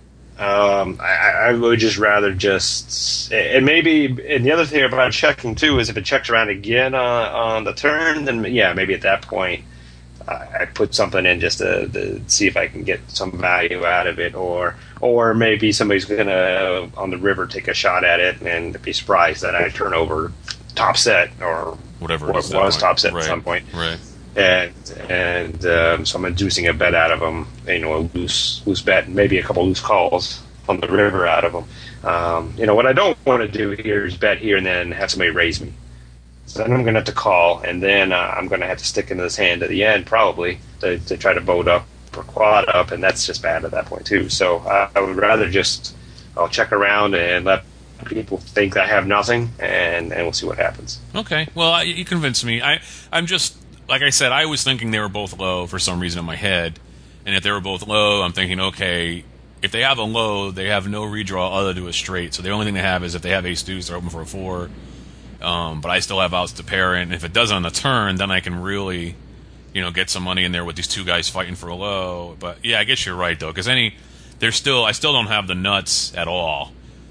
Um, I, I would just rather just, and maybe, and the other thing about checking too is if it checks around again on, on the turn, then yeah, maybe at that point uh, I put something in just to, to see if I can get some value out of it, or or maybe somebody's gonna on the river take a shot at it and be surprised that I turn over top set or Whatever it what is at that was point. top set Right. at some point. Right. And and um, so I'm inducing a bet out of them, you know, a loose loose bet, maybe a couple loose calls on the river out of them. Um, you know, what I don't want to do here is bet here and then have somebody raise me. So then I'm going to have to call, and then uh, I'm going to have to stick into this hand at the end probably to, to try to boat up or quad up, and that's just bad at that point too. So uh, I would rather just I'll check around and let people think I have nothing, and, and we'll see what happens. Okay. Well, I, you convinced me. I, I'm just, like I said, I was thinking they were both low for some reason in my head. And if they were both low, I'm thinking, okay, if they have a low, they have no redraw other to a straight. So the only thing they have is if they have ace deuce, they're open for a four. Um, but I still have outs to pair in. If it does on the turn, then I can really, you know, get some money in there with these two guys fighting for a low. But yeah, I guess you're right though, because any, there's still, I still don't have the nuts at all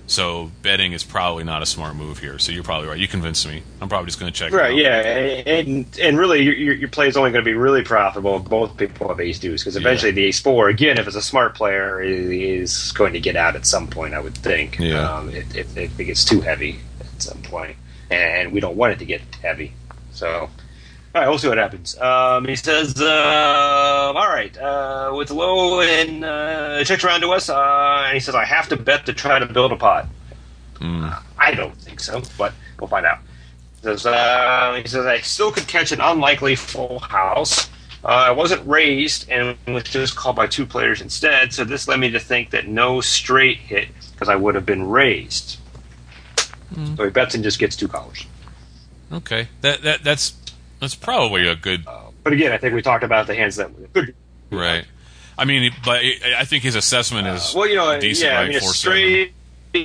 So betting is probably not a smart move here. So you're probably right. You convinced me. I'm probably just going to check. Right, yeah, and and really, your your play is only going to be really profitable if both people have ace deuce, because eventually Yeah. the ace four, again, if it's a smart player, is going to get out at some point. I would think. Yeah. Um, if, if, if it gets too heavy at some point, and we don't want it to get heavy. So, all right, we'll see what happens. Um, he says, uh, all right, uh, with low and uh, checks around to us, uh, and he says, I have to bet to try to build a pot. Mm. I don't think so, but we'll find out. He says, uh, he says I still could catch an unlikely full house. Uh, I wasn't raised and was just called by two players instead, so this led me to think that no straight hit because I would have been raised. Mm. So he bets and just gets two callers. Okay, that that that's that's probably a good. Uh, but again, I think we talked about the hands that could. Right. I mean, but I think his assessment is Uh, well, you know, decent, yeah, right? I mean, a Four, straight.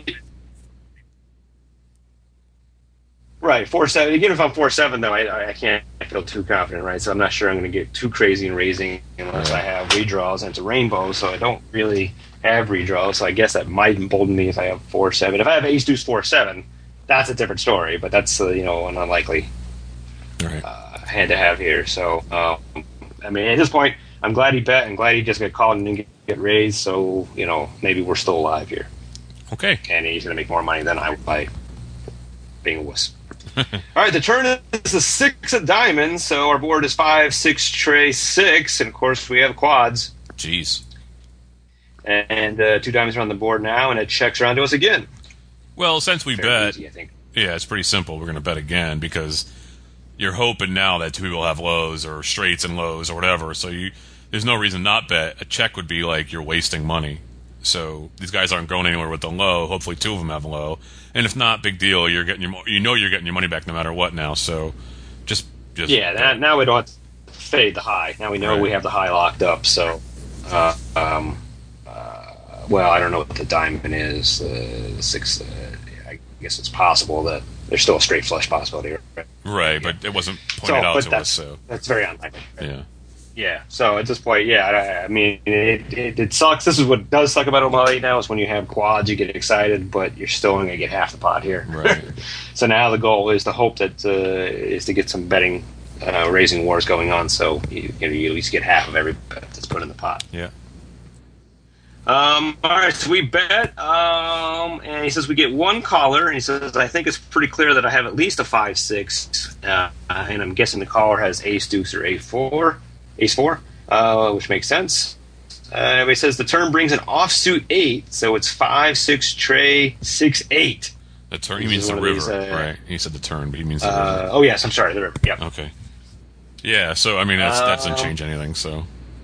Right, four seven. Again, if I'm four seven, though, I, I can't feel too confident, right? So I'm not sure I'm going to get too crazy in raising unless I have redraws, and it's a rainbow, so I don't really have redraws. So I guess that might embolden me if I have four seven. If I have ace deuce four seven, that's a different story. But that's uh, you know an unlikely Right. uh, hand to have here. So um, I mean, at this point, I'm glad he bet. I'm glad he just got called and didn't get, get raised. So you know maybe we're still alive here, Okay. and he's going to make more money than I would by being a wuss. All right, the turn is the six of diamonds, so our board is five, six, tray, six, and of course we have quads. Jeez. And uh, two diamonds are on the board now, and it checks around to us again. Well, since we Fairly bet, easy, I think. yeah, it's pretty simple. We're going to bet again because you're hoping now that two people have lows or straights and lows or whatever. So you, there's no reason not bet. A check would be like you're wasting money. So these guys aren't going anywhere with the low. Hopefully, two of them have low, and if not, big deal. You're getting your, mo- you know, you're getting your money back no matter what now. So just, just Yeah, now, now we don't have to fade the high. Now we know Right. we have the high locked up. So, uh, um, uh, well, I don't know what the diamond is. Uh, the six. Uh, I guess it's possible that there's still a straight flush possibility. Right, right, but it wasn't so, pointed out but to that's, us. So that's very unlikely. Right? yeah, Yeah. So at this point, yeah, I, I mean, it, it, it sucks. This is what does suck about O'Malley now is when you have quads, you get excited, but you're still only going to get half the pot here. right. So now the goal is to hope that uh, is to get some betting, uh, raising wars going on, so you, you, know, you at least get half of every bet that's put in the pot. Yeah. Um, all right, so we bet, um, and he says we get one caller, and he says I think it's pretty clear that I have at least a five six, uh, and I'm guessing the caller has ace deuce or ace four, ace four, uh, which makes sense. Uh, he says the turn brings an offsuit eight, so it's five six tray six eight. The turn. He This means is the one river, of these, uh, right? He said the turn, but he means the Uh, river. oh yes, I'm sorry, the river. Yep. Okay. Yeah. So I mean, that's, that doesn't Um, change anything. So.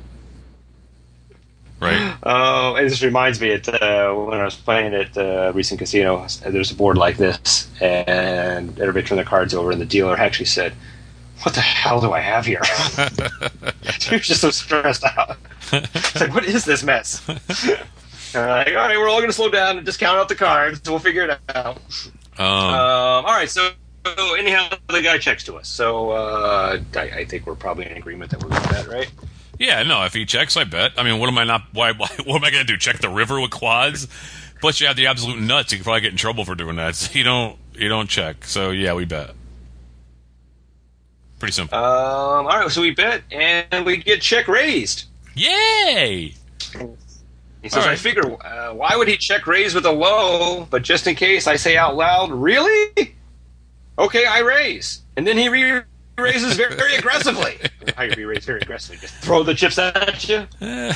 Right. Oh, and this reminds me at uh, when I was playing at uh, recent casino, there's a board like this, and everybody turned their cards over, and the dealer actually said, "What the hell do I have here?" He was just so stressed out. It's like, what is this mess? And I'm like, all right, we're all going to slow down and just count out the cards. We'll figure it out. Um, Um, all right, so, so anyhow, the guy checks to us. So uh, I, I think we're probably in agreement that we're going to bet, right? yeah. No. If he checks, I bet. I mean, what am I not? Why? why what am I going to do? Check the river with quads? Plus, you have the absolute nuts. You could probably get in trouble for doing that. So you don't. You don't check. So yeah, we bet. Pretty simple. Um, all right, so we bet, and we get check raised. Yay! He says, All right. I figure, uh, why would he check raise with a low? But just in case, I say out loud, really? Okay, I raise. And then he re- raises very, very aggressively. How you re-raise very aggressively? Just throw the chips at you?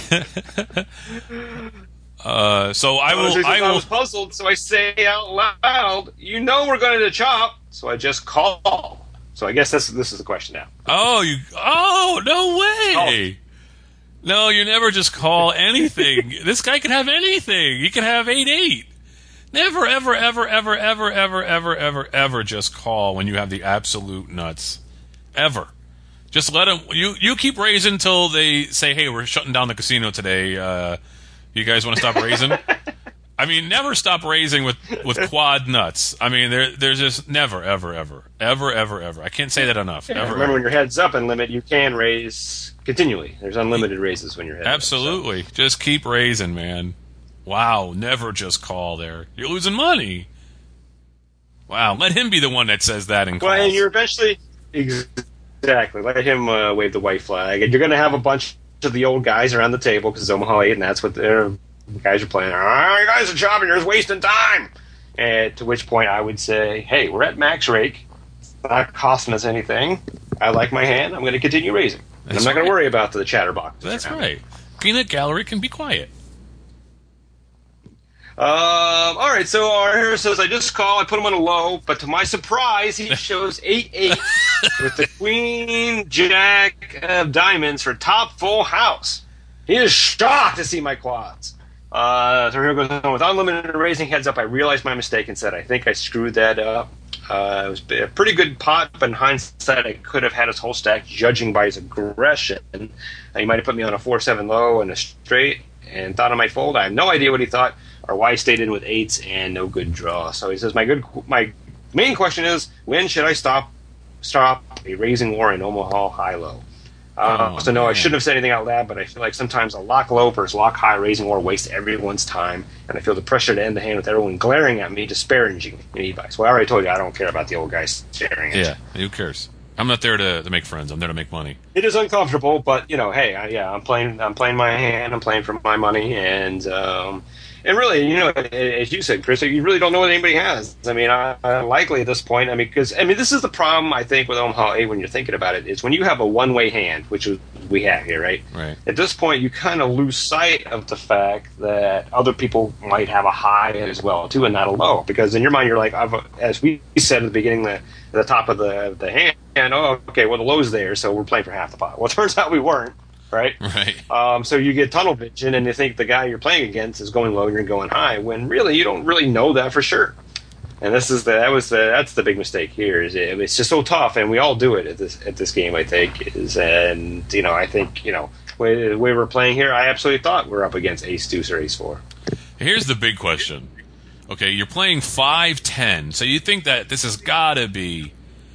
Uh, so I So will. he says, I I will. was puzzled, so I say out loud, you know we're going to chop, so I just call. So I guess this, this is the question now. Oh, you. Oh, no way. No, you never just call anything. This guy can have anything. He can have eight eight. Never, ever, ever, ever, ever, ever, ever, ever, ever just call when you have the absolute nuts. Ever. Just let them. You you keep raising until they say, "Hey, we're shutting down the casino today. Uh, you guys want to stop raising?" I mean, never stop raising with, with quad nuts. I mean, there there's just never, ever, ever, ever, ever, ever. I can't say that enough. Ever, Remember, ever. when your head's up in limit, you can raise continually. There's unlimited raises when your head Absolutely. Just keep raising, man. Wow, never just call there. You're losing money. Wow, let him be the one that says that in calls. Well, and you're eventually... Exactly. Let him uh, wave the white flag. And you're going to have a bunch of the old guys around the table because it's Omaha eight, and that's what the guys are playing. Oh, you guys are chopping. You're just wasting time. And to which point I would say, hey, we're at max rake. It's not costing us anything. I like my hand. I'm going to continue raising. And I'm not right. going to worry about the chatterbox. That's right. Peanut Gallery can be quiet. Um, all right, so our hero says, I just call, I put him on a low, but to my surprise, he shows eight eight with the queen, jack of diamonds for top full house. He is shocked to see my quads. Uh, so here goes on. With unlimited raising heads up, I realized my mistake and said, I think I screwed that up. Uh, it was a pretty good pot, but in hindsight, I could have had his whole stack, judging by his aggression. Uh, he might have put me on a four seven low and a straight and thought I might fold. I have no idea what he thought or why he stayed in with eights and no good draw. So he says, my good, my main question is, when should I stop stop a raising war in Omaha high-low? Uh, oh, so no, man. I shouldn't have said anything out loud, but I feel like sometimes a lock low versus lock high raising war wastes everyone's time, and I feel the pressure to end the hand with everyone glaring at me, disparaging me. So I already told you I don't care about the old guys staring at yeah, you. Who cares? I'm not there to, to make friends. I'm there to make money. It is uncomfortable, but you know, hey, I, yeah, I'm playing. I'm playing my hand. I'm playing for my money, and um, and really, you know, as you said, Chris, you really don't know what anybody has. I mean, I, I likely at this point, I mean, because I mean, this is the problem I think with Omaha eight when you're thinking about it is when you have a one-way hand, which we have here, right? Right. At this point, you kind of lose sight of the fact that other people might have a high as well too, and not a low, because in your mind, you're like, I've, as we said at the beginning, the the top of the the hand. And, oh, okay, well, the low's there, so we're playing for half the pot. Well, it turns out we weren't, right? Right. Um, so you get tunnel vision, and you think the guy you're playing against is going low and you're going high, when really you don't really know that for sure. And this is the that was the that's the big mistake here. Is it, it's just so tough, and we all do it at this at this game. I think is, and you know, I think you know, the way, the way we're playing here, I absolutely thought we're up against ace deuce or ace four. Here's the big question. Okay, you're playing five ten, so you think that this has got to be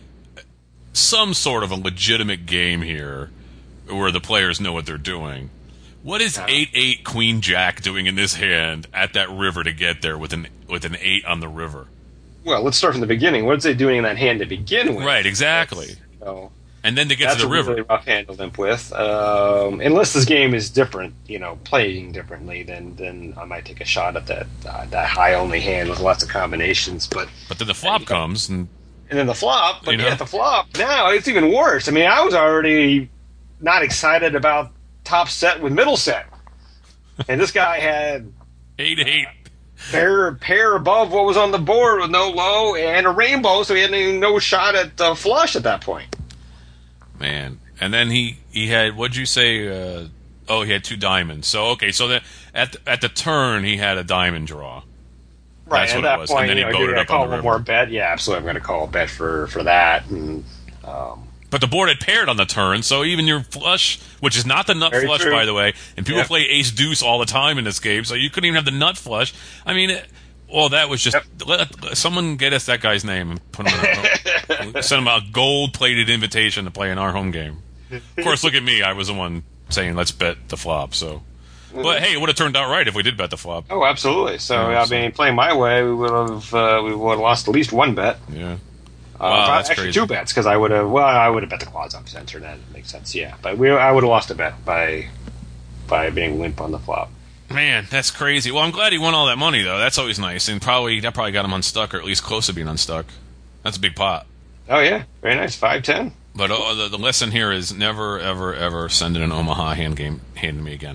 some sort of a legitimate game here where the players know what they're doing. What is eight eight Queen Jack doing in this hand at that river to get there with an with an eight on the river? Well, let's start from the beginning. What's they doing in that hand to begin with? Right, exactly. You know, and then to get that's to the a river. Really rough hand to limp with. Um, unless this game is different, you know, playing differently, then then I might take a shot at that uh, that high only hand with lots of combinations. But but then the flop comes and. And then the flop, but you know? yeah, the flop, now it's even worse. I mean, I was already not excited about top set with middle set. And this guy had eight eight. Pair, pair above what was on the board with no low and a rainbow, so he had no shot at uh, flush at that point. Man. And then he, he had, what'd you say? Uh, oh, he had two diamonds. So, okay, so that at, the, at the turn, he had a diamond draw. Right, That's at what that it was. point, and then you he know, boated I up call on the one river. more bet. Yeah, absolutely, I'm going to call a bet for, for that. And, um, but the board had paired on the turn, so even your flush, which is not the nut Very flush, true. by the way, and people Yep. play ace deuce all the time in this game, so you couldn't even have the nut flush. I mean, it, well, that was just Yep. let, let someone get us that guy's name and put him in a, send him a gold plated invitation to play in our home game. Of course, look at me. I was the one saying let's bet the flop. So, but hey, it would have turned out right if we did bet the flop. Oh, absolutely. So, Yeah, I so- mean, playing my way, we would have uh, we would have lost at least one bet. Yeah. Uh, Wow, probably- that's actually, crazy. two bets because I would have. Well, I would have bet the quads up center. That makes sense. Yeah, but we I would have lost a bet by by being limp on the flop. Man, that's crazy. Well, I'm glad he won all that money though. That's always nice, and probably that probably got him unstuck, or at least close to being unstuck. That's a big pot. Oh yeah, very nice. Five ten. But uh, the, the lesson here is never, ever, ever send in an Omaha hand game hand to me again.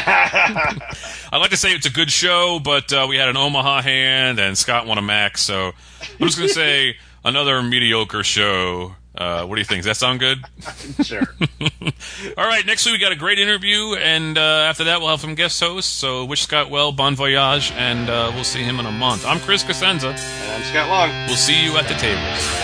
I'd like to say it's a good show, but uh, we had an Omaha hand, and Scott won a Max, so I'm just going to say another mediocre show. Uh, what do you think? Does that sound good? Sure. All right, next week we got a great interview, and uh, after that we'll have some guest hosts, so wish Scott well, bon voyage, and uh, we'll see him in a month. I'm Chris Cosenza. And I'm Scott Long. We'll see you at the tables.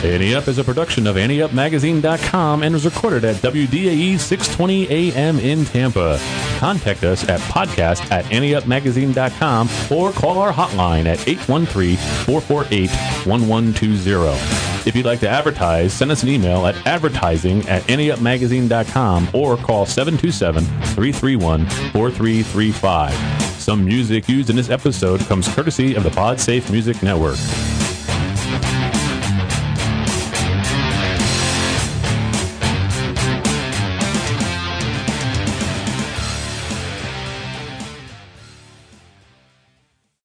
Ante Up is a production of ante up magazine dot com and was recorded at W D A E six twenty A M in Tampa. Contact us at podcast at ante up magazine dot com or call our hotline at eight one three, four four eight, one one two zero. If you'd like to advertise, send us an email at advertising at ante up magazine dot com or call seven two seven, three three one, four three three five. Some music used in this episode comes courtesy of the PodSafe Music Network.